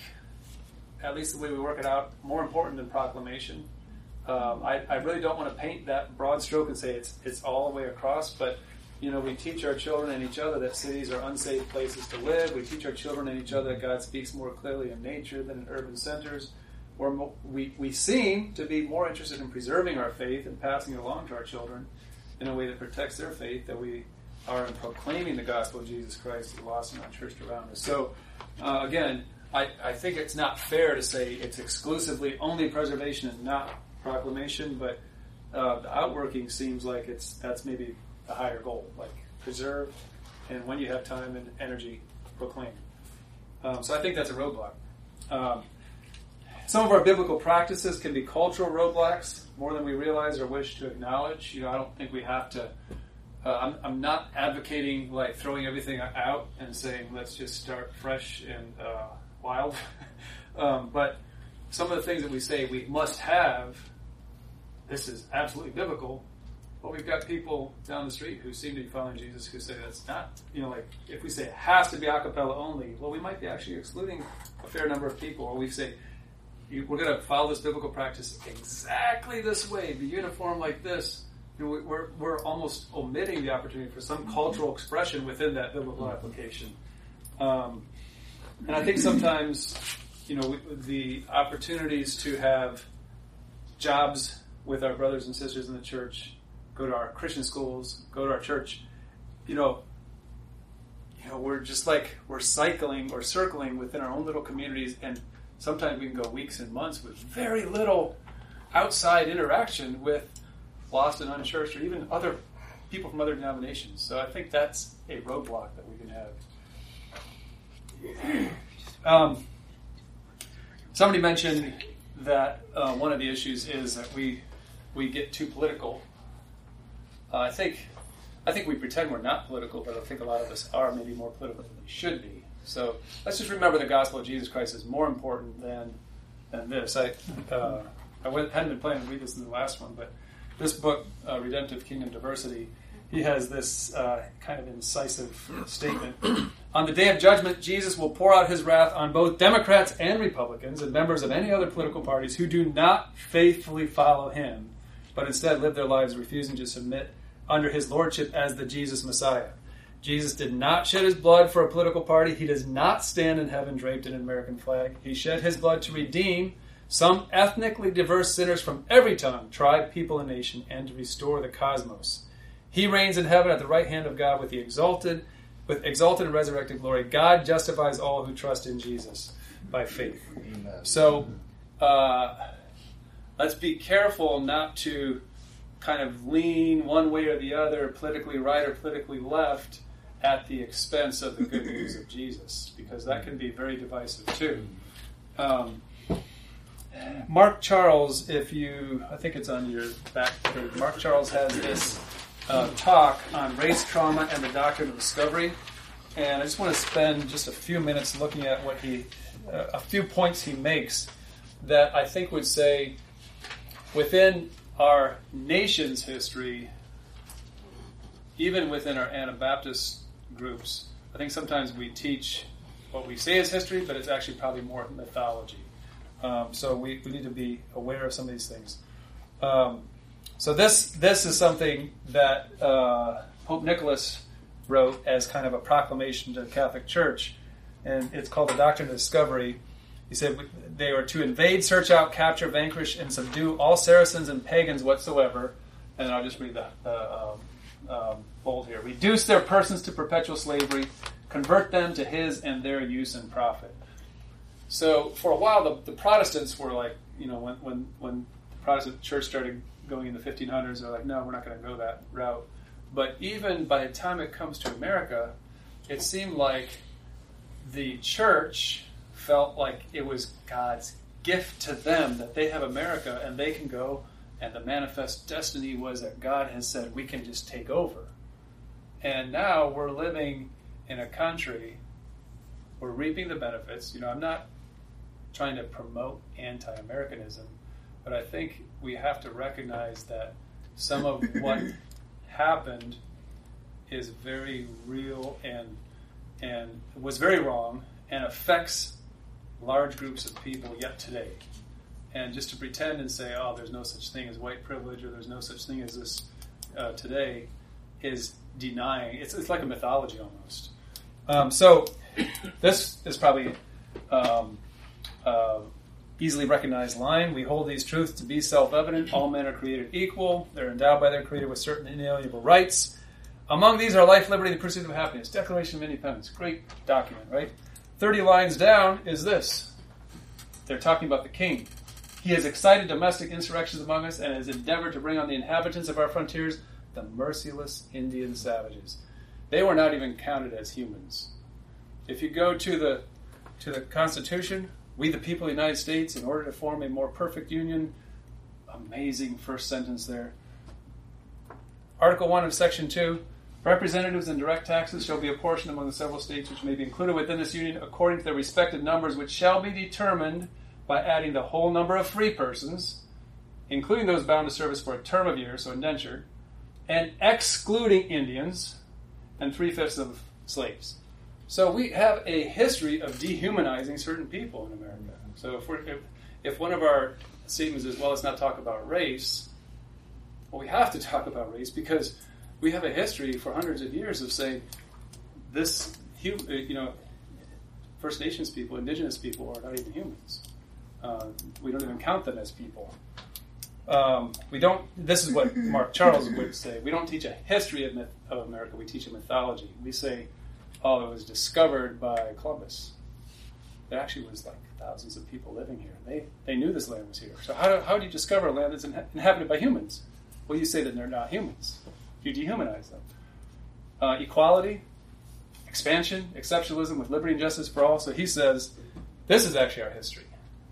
at least the way we work it out, more important than proclamation. Um, I, I really don't want to paint that broad stroke and say it's it's all the way across, but you know, we teach our children and each other that cities are unsafe places to live. We teach our children and each other that God speaks more clearly in nature than in urban centers. We're mo- we, we seem to be more interested in preserving our faith and passing it along to our children in a way that protects their faith than we are in proclaiming the gospel of Jesus Christ to the lost and unchurched around us. So, uh, again, I, I think it's not fair to say it's exclusively only preservation and not proclamation, but uh, the outworking seems like it's that's maybe the higher goal, like preserve, and when you have time and energy, proclaim. Um, so I think that's a roadblock. Um, some of our biblical practices can be cultural roadblocks more than we realize or wish to acknowledge. You know, I don't think we have to. Uh, I'm, I'm not advocating like throwing everything out and saying let's just start fresh and uh, wild. um, but some of the things that we say we must have, this is absolutely biblical. But we've got people down the street who seem to be following Jesus who say that's not, you know, like if we say it has to be a cappella only, well, we might be actually excluding a fair number of people. Or we say you, we're going to follow this biblical practice exactly this way, be uniform like this. You know, we're we're almost omitting the opportunity for some cultural expression within that biblical application. Um, and I think sometimes, you know, we, the opportunities to have jobs with our brothers and sisters in the church, go to our Christian schools, go to our church, you know, you know, we're just like, we're cycling or circling within our own little communities, and sometimes we can go weeks and months with very little outside interaction with lost and unchurched or even other people from other denominations. So I think that's a roadblock that we can have. Um, somebody mentioned that uh, one of the issues is that we we get too political. Uh, I think I think we pretend we're not political, but I think a lot of us are maybe more political than we should be. So let's just remember the gospel of Jesus Christ is more important than than this. I uh, I went, hadn't been planning to read this in the last one, but this book, uh, Redemptive Kingdom Diversity, he has this uh, kind of incisive statement. On the day of judgment, Jesus will pour out his wrath on both Democrats and Republicans and members of any other political parties who do not faithfully follow him, but instead live their lives refusing to submit under his lordship as the Jesus Messiah. Jesus did not shed his blood for a political party. He does not stand in heaven draped in an American flag. He shed his blood to redeem some ethnically diverse sinners from every tongue, tribe, people, and nation, and to restore the cosmos. He reigns in heaven at the right hand of God with the exalted, with exalted and resurrected glory. God justifies all who trust in Jesus by faith. Amen. So, uh, let's be careful not to kind of lean one way or the other, politically right or politically left, at the expense of the good news of Jesus, because that can be very divisive too. Um, Mark Charles, if you, I think it's on your back page, Mark Charles has this uh, talk on race trauma and the doctrine of discovery, and I just want to spend just a few minutes looking at what he, uh, a few points he makes that I think would say, within our nation's history, even within our Anabaptist groups, I think sometimes we teach what we say is history, but it's actually probably more mythology. Um, so we, we need to be aware of some of these things. Um, so this this is something that uh, Pope Nicholas wrote as kind of a proclamation to the Catholic Church, and it's called the Doctrine of Discovery. He said they were to invade, search out, capture, vanquish, and subdue all Saracens and pagans whatsoever. And I'll just read the uh, um, um, bold here. Reduce their persons to perpetual slavery, convert them to his and their use and profit. So for a while, the, the Protestants were like, you know, when, when, when the Protestant church started going in the fifteen hundreds, they're like, no, we're not going to go that route. But even by the time it comes to America, it seemed like the church felt like it was God's gift to them that they have America and they can go, and the manifest destiny was that God has said we can just take over. And now we're living in a country, we're reaping the benefits. You know, I'm not trying to promote anti-Americanism, but I think we have to recognize that some of what happened is very real and and was very wrong and affects large groups of people yet today. And just to pretend and say, oh, there's no such thing as white privilege or there's no such thing as this uh, today is denying. It's, it's like a mythology almost. Um, so this is probably um, uh, easily recognized line. We hold these truths to be self-evident. All men are created equal. They're endowed by their Creator with certain inalienable rights. Among these are life, liberty, and the pursuit of happiness. Declaration of Independence. Great document, right? thirty lines down is this. They're talking about the king. He has excited domestic insurrections among us and has endeavored to bring on the inhabitants of our frontiers the merciless Indian savages. They were not even counted as humans. If you go to the to the Constitution, we the people of the United States, in order to form a more perfect union, amazing first sentence there. Article one of Section two, representatives and direct taxes shall be apportioned among the several states which may be included within this union according to their respective numbers, which shall be determined by adding the whole number of free persons, including those bound to service for a term of years, so indentured, and excluding Indians, and three-fifths of slaves. So we have a history of dehumanizing certain people in America. So if, we're, if, if one of our statements is, well, let's not talk about race, well, we have to talk about race because we have a history for hundreds of years of saying this, you know, First Nations people, indigenous people are not even humans. Uh, we don't even count them as people. Um, we don't. This is what Mark Charles would say. We don't teach a history of, myth, of America. We teach a mythology. We say, oh, it was discovered by Columbus. There actually was like thousands of people living here. They they knew this land was here. So how do, how do you discover a land that's inha- inhabited by humans? Well, you say that they're not humans. You dehumanize them. Uh, equality, expansion, exceptionalism with liberty and justice for all. So he says, this is actually our history.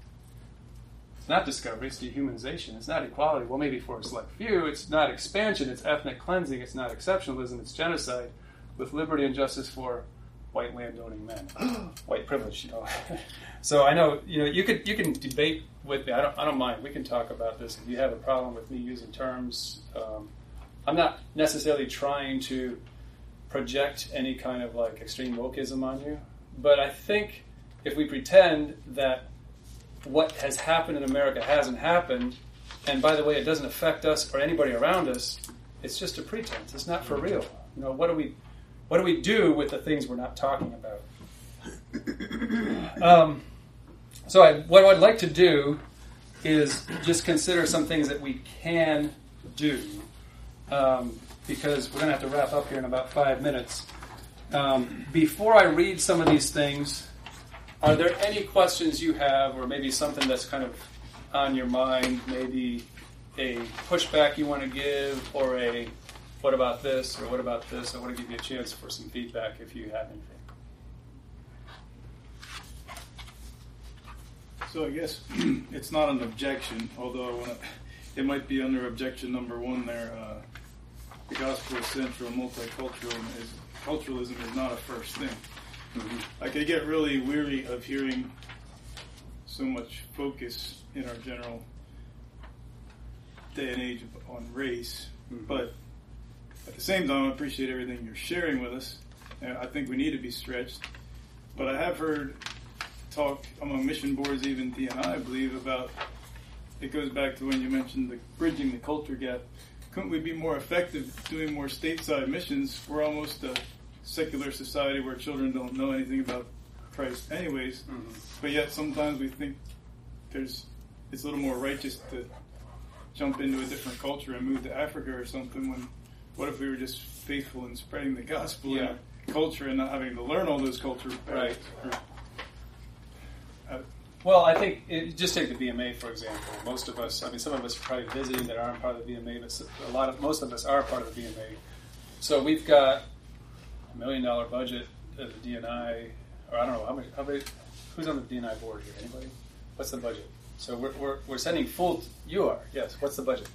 It's not discovery, it's dehumanization. It's not equality. Well, maybe for a select few. It's not expansion, it's ethnic cleansing. It's not exceptionalism, it's genocide with liberty and justice for white landowning men. White privilege, you know. So I know, you know, you could you can debate with me. I don't I don't mind. We can talk about this. If you have a problem with me using terms, um, I'm not necessarily trying to project any kind of like extreme wokeism on you, but I think if we pretend that what has happened in America hasn't happened, and by the way, it doesn't affect us or anybody around us, it's just a pretense. It's not for real. You know, what do we what do we do with the things we're not talking about? Um, so I, what I'd like to do is just consider some things that we can do, um, because we're going to have to wrap up here in about five minutes. Um, before I read some of these things, are there any questions you have, or maybe something that's kind of on your mind, maybe a pushback you want to give, or a what about this, or what about this? I want to give you a chance for some feedback if you have anything. So I guess it's not an objection, although I want to. It might be under objection number one there. Uh, the gospel is central, multiculturalism is culturalism is not a first thing. Mm-hmm. Like I get really weary of hearing so much focus in our general day and age on race, mm-hmm. but at the same time, I appreciate everything you're sharing with us. And I think we need to be stretched, but I have heard talk among mission boards, even D and I, I believe, about, it goes back to when you mentioned the bridging the culture gap. Couldn't we be more effective doing more stateside missions? We're almost a secular society where children don't know anything about Christ anyways, mm-hmm. but yet sometimes we think there's it's a little more righteous to jump into a different culture and move to Africa or something, when what if we were just faithful in spreading the gospel yeah. in our culture and not having to learn all those culture right. Or, uh, well, I think, it, just take the B M A, for example. Most of us, I mean, some of us are probably visiting that aren't part of the B M A, but a lot of, most of us are part of the B M A. So we've got a million dollar budget at the D and I, or I don't know, how many, how many, who's on the D and I board here? Anybody? What's the budget? So we're, we're, we're sending full, t- you are, yes. What's the budget?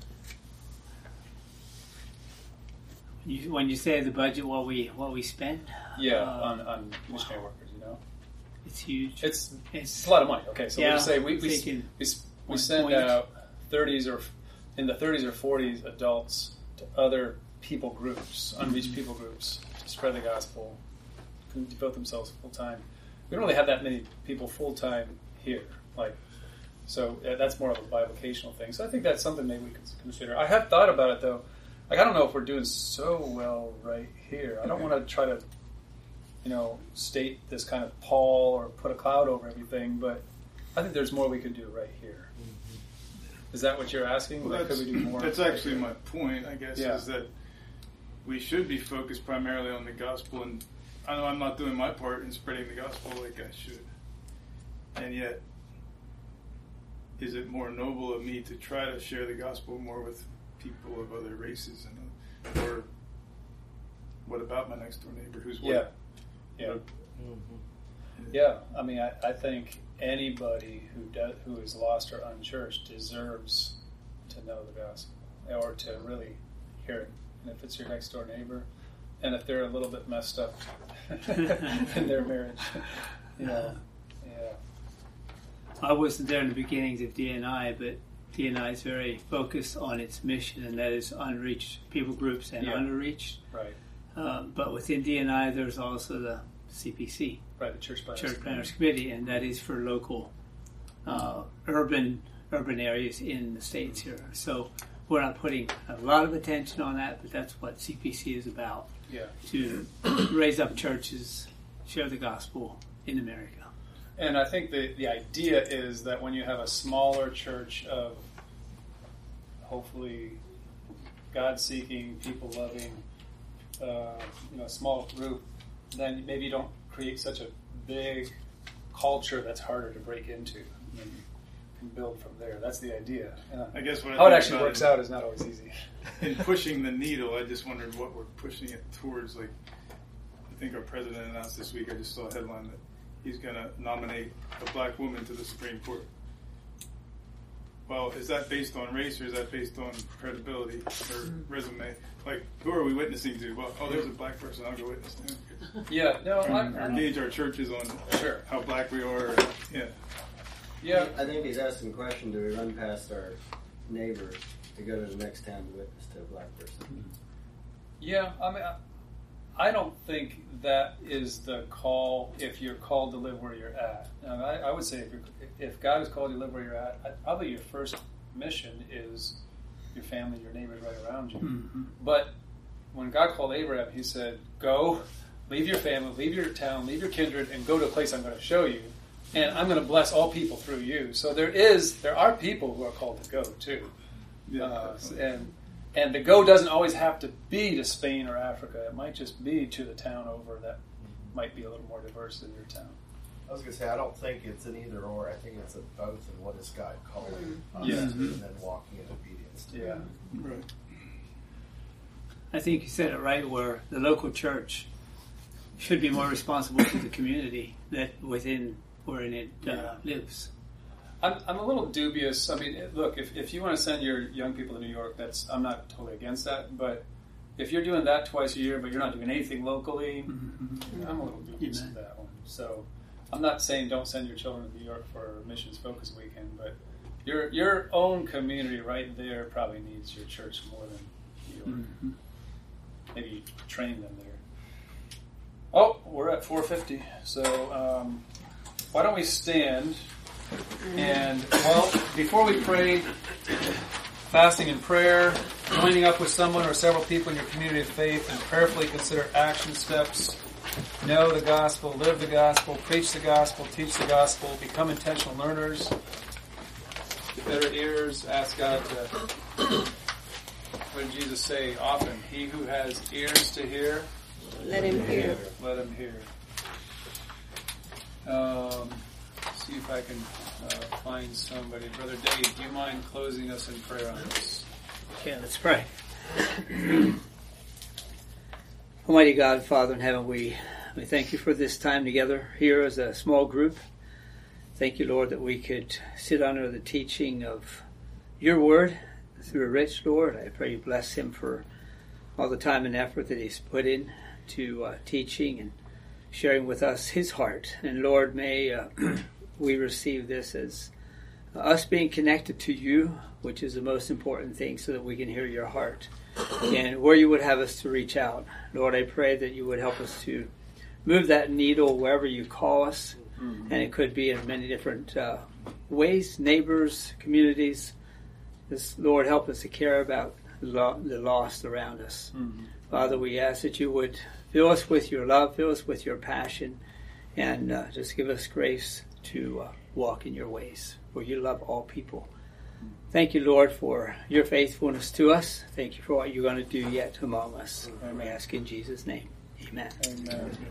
You, when you say the budget, what we what we spend? Yeah, uh, on, on missionary wow. workers, you know? It's huge. It's, it's a lot of money. Okay, so yeah, we say we we, we, we send point. out thirties or in the thirties or forties adults to other people groups, unreached people groups, to spread the gospel, to devote themselves full time. We don't really have that many people full time here, like. So uh, that's more of a bivocational thing. So I think that's something maybe we could consider. I have thought about it though. Like, I don't know if we're doing so well right here. I don't want to try to, you know, state this kind of pall or put a cloud over everything, but I think there's more we could do right here. Is that what you're asking? Well, like, could we do more? That's right actually here? my point, I guess, yeah. is that we should be focused primarily on the gospel. And I know I'm not doing my part in spreading the gospel like I should. And yet, is it more noble of me to try to share the gospel more with people of other races, and or what about my next door neighbor who's yeah, white? yeah, mm-hmm. yeah. I mean, I, I think anybody who does who is lost or unchurched deserves to know the gospel or to really hear it. And if it's your next door neighbor, and if they're a little bit messed up in their marriage, you know, yeah. I wasn't there in the beginnings of D and I, but D and I is very focused on its mission, and that is unreached people groups and yeah. underreached. Right. Uh, but within D and I, there's also the C P C, right, the Church Planners, Church Planners Committee, and that is for local, uh, urban urban areas in the states here. So we're not putting a lot of attention on that, but that's what C P C is about. Yeah. To raise up churches, share the gospel in America. And I think the, the idea is that when you have a smaller church of hopefully God-seeking, people-loving, uh, you know, small group, then maybe you don't create such a big culture that's harder to break into. And then you can build from there. That's the idea. Yeah. I guess what I how it actually works out is not always easy. In pushing the needle, I just wondered what we're pushing it towards. Like, I think our president announced this week, I just saw a headline that he's going to nominate a black woman to the Supreme Court. Well, is that based on race or is that based on credibility or resume? Like, who are we witnessing to? Well, oh, there's a black person, I'll go witness to him. Yeah, no, I, or engage our churches on sure. how black we are. Yeah. Yeah. I think he's asking the question, do we run past our neighbor to go to the next town to witness to a black person? Yeah, I mean, I, I don't think that is the call if you're called to live where you're at. Now, I, I would say if, you're, if God has called you to live where you're at, I, probably your first mission is your family, your neighbors right around you. Mm-hmm. But when God called Abraham, he said, go, leave your family, leave your town, leave your kindred, and go to a place I'm going to show you. And I'm going to bless all people through you. So there is, there are people who are called to go too. Yeah. Uh, and and the go doesn't always have to be to Spain or Africa. It might just be to the town over that might be a little more diverse than your town. I was going to say, I don't think it's an either or. I think it's a both. And what is God calling us Yeah. to, and then walking in obedience to. Yeah. Right. I think you said it right, where the local church should be more responsible to the community that within wherein it uh, Yeah. lives. I'm, I'm a little dubious. I mean, look, if, if you want to send your young people to New York, that's I'm not totally against that. But if you're doing that twice a year, but you're not doing anything locally, Mm-hmm. I'm a little dubious Amen. of that one. So I'm not saying don't send your children to New York for a missions focus weekend, but your your own community right there probably needs your church more than New York. Mm-hmm. Maybe train them there. Oh, we're at four fifty. So um, why don't we stand? And, well, before we pray, fasting and prayer, joining up with someone or several people in your community of faith, and prayerfully consider action steps. Know the gospel, live the gospel, preach the gospel, teach the gospel, become intentional learners. Get better ears, ask God to... What did Jesus say often? He who has ears to hear, Let him hear. let him hear. Um, see if I can uh, find somebody. Brother Dave, do you mind closing us in prayer on this? Okay, let's pray. Almighty God, Father in heaven, we, we thank you for this time together here as a small group. Thank you, Lord, that we could sit under the teaching of your word through Rich, Lord. I pray you bless him for all the time and effort that he's put in to uh, teaching and sharing with us his heart. And Lord, may uh, we receive this as us being connected to you, which is the most important thing, so that we can hear your heart and where you would have us to reach out. Lord, I pray that you would help us to move that needle wherever you call us, mm-hmm. and it could be in many different uh, ways, neighbors, communities. Just, Lord, help us to care about lo- the lost around us. Mm-hmm. Father, we ask that you would fill us with your love, fill us with your passion, and uh, just give us grace to uh, walk in your ways, for you love all people. Thank you, Lord, for your faithfulness to us. Thank you for what you're going to do yet among us. And we ask in Jesus' name. Amen. Amen.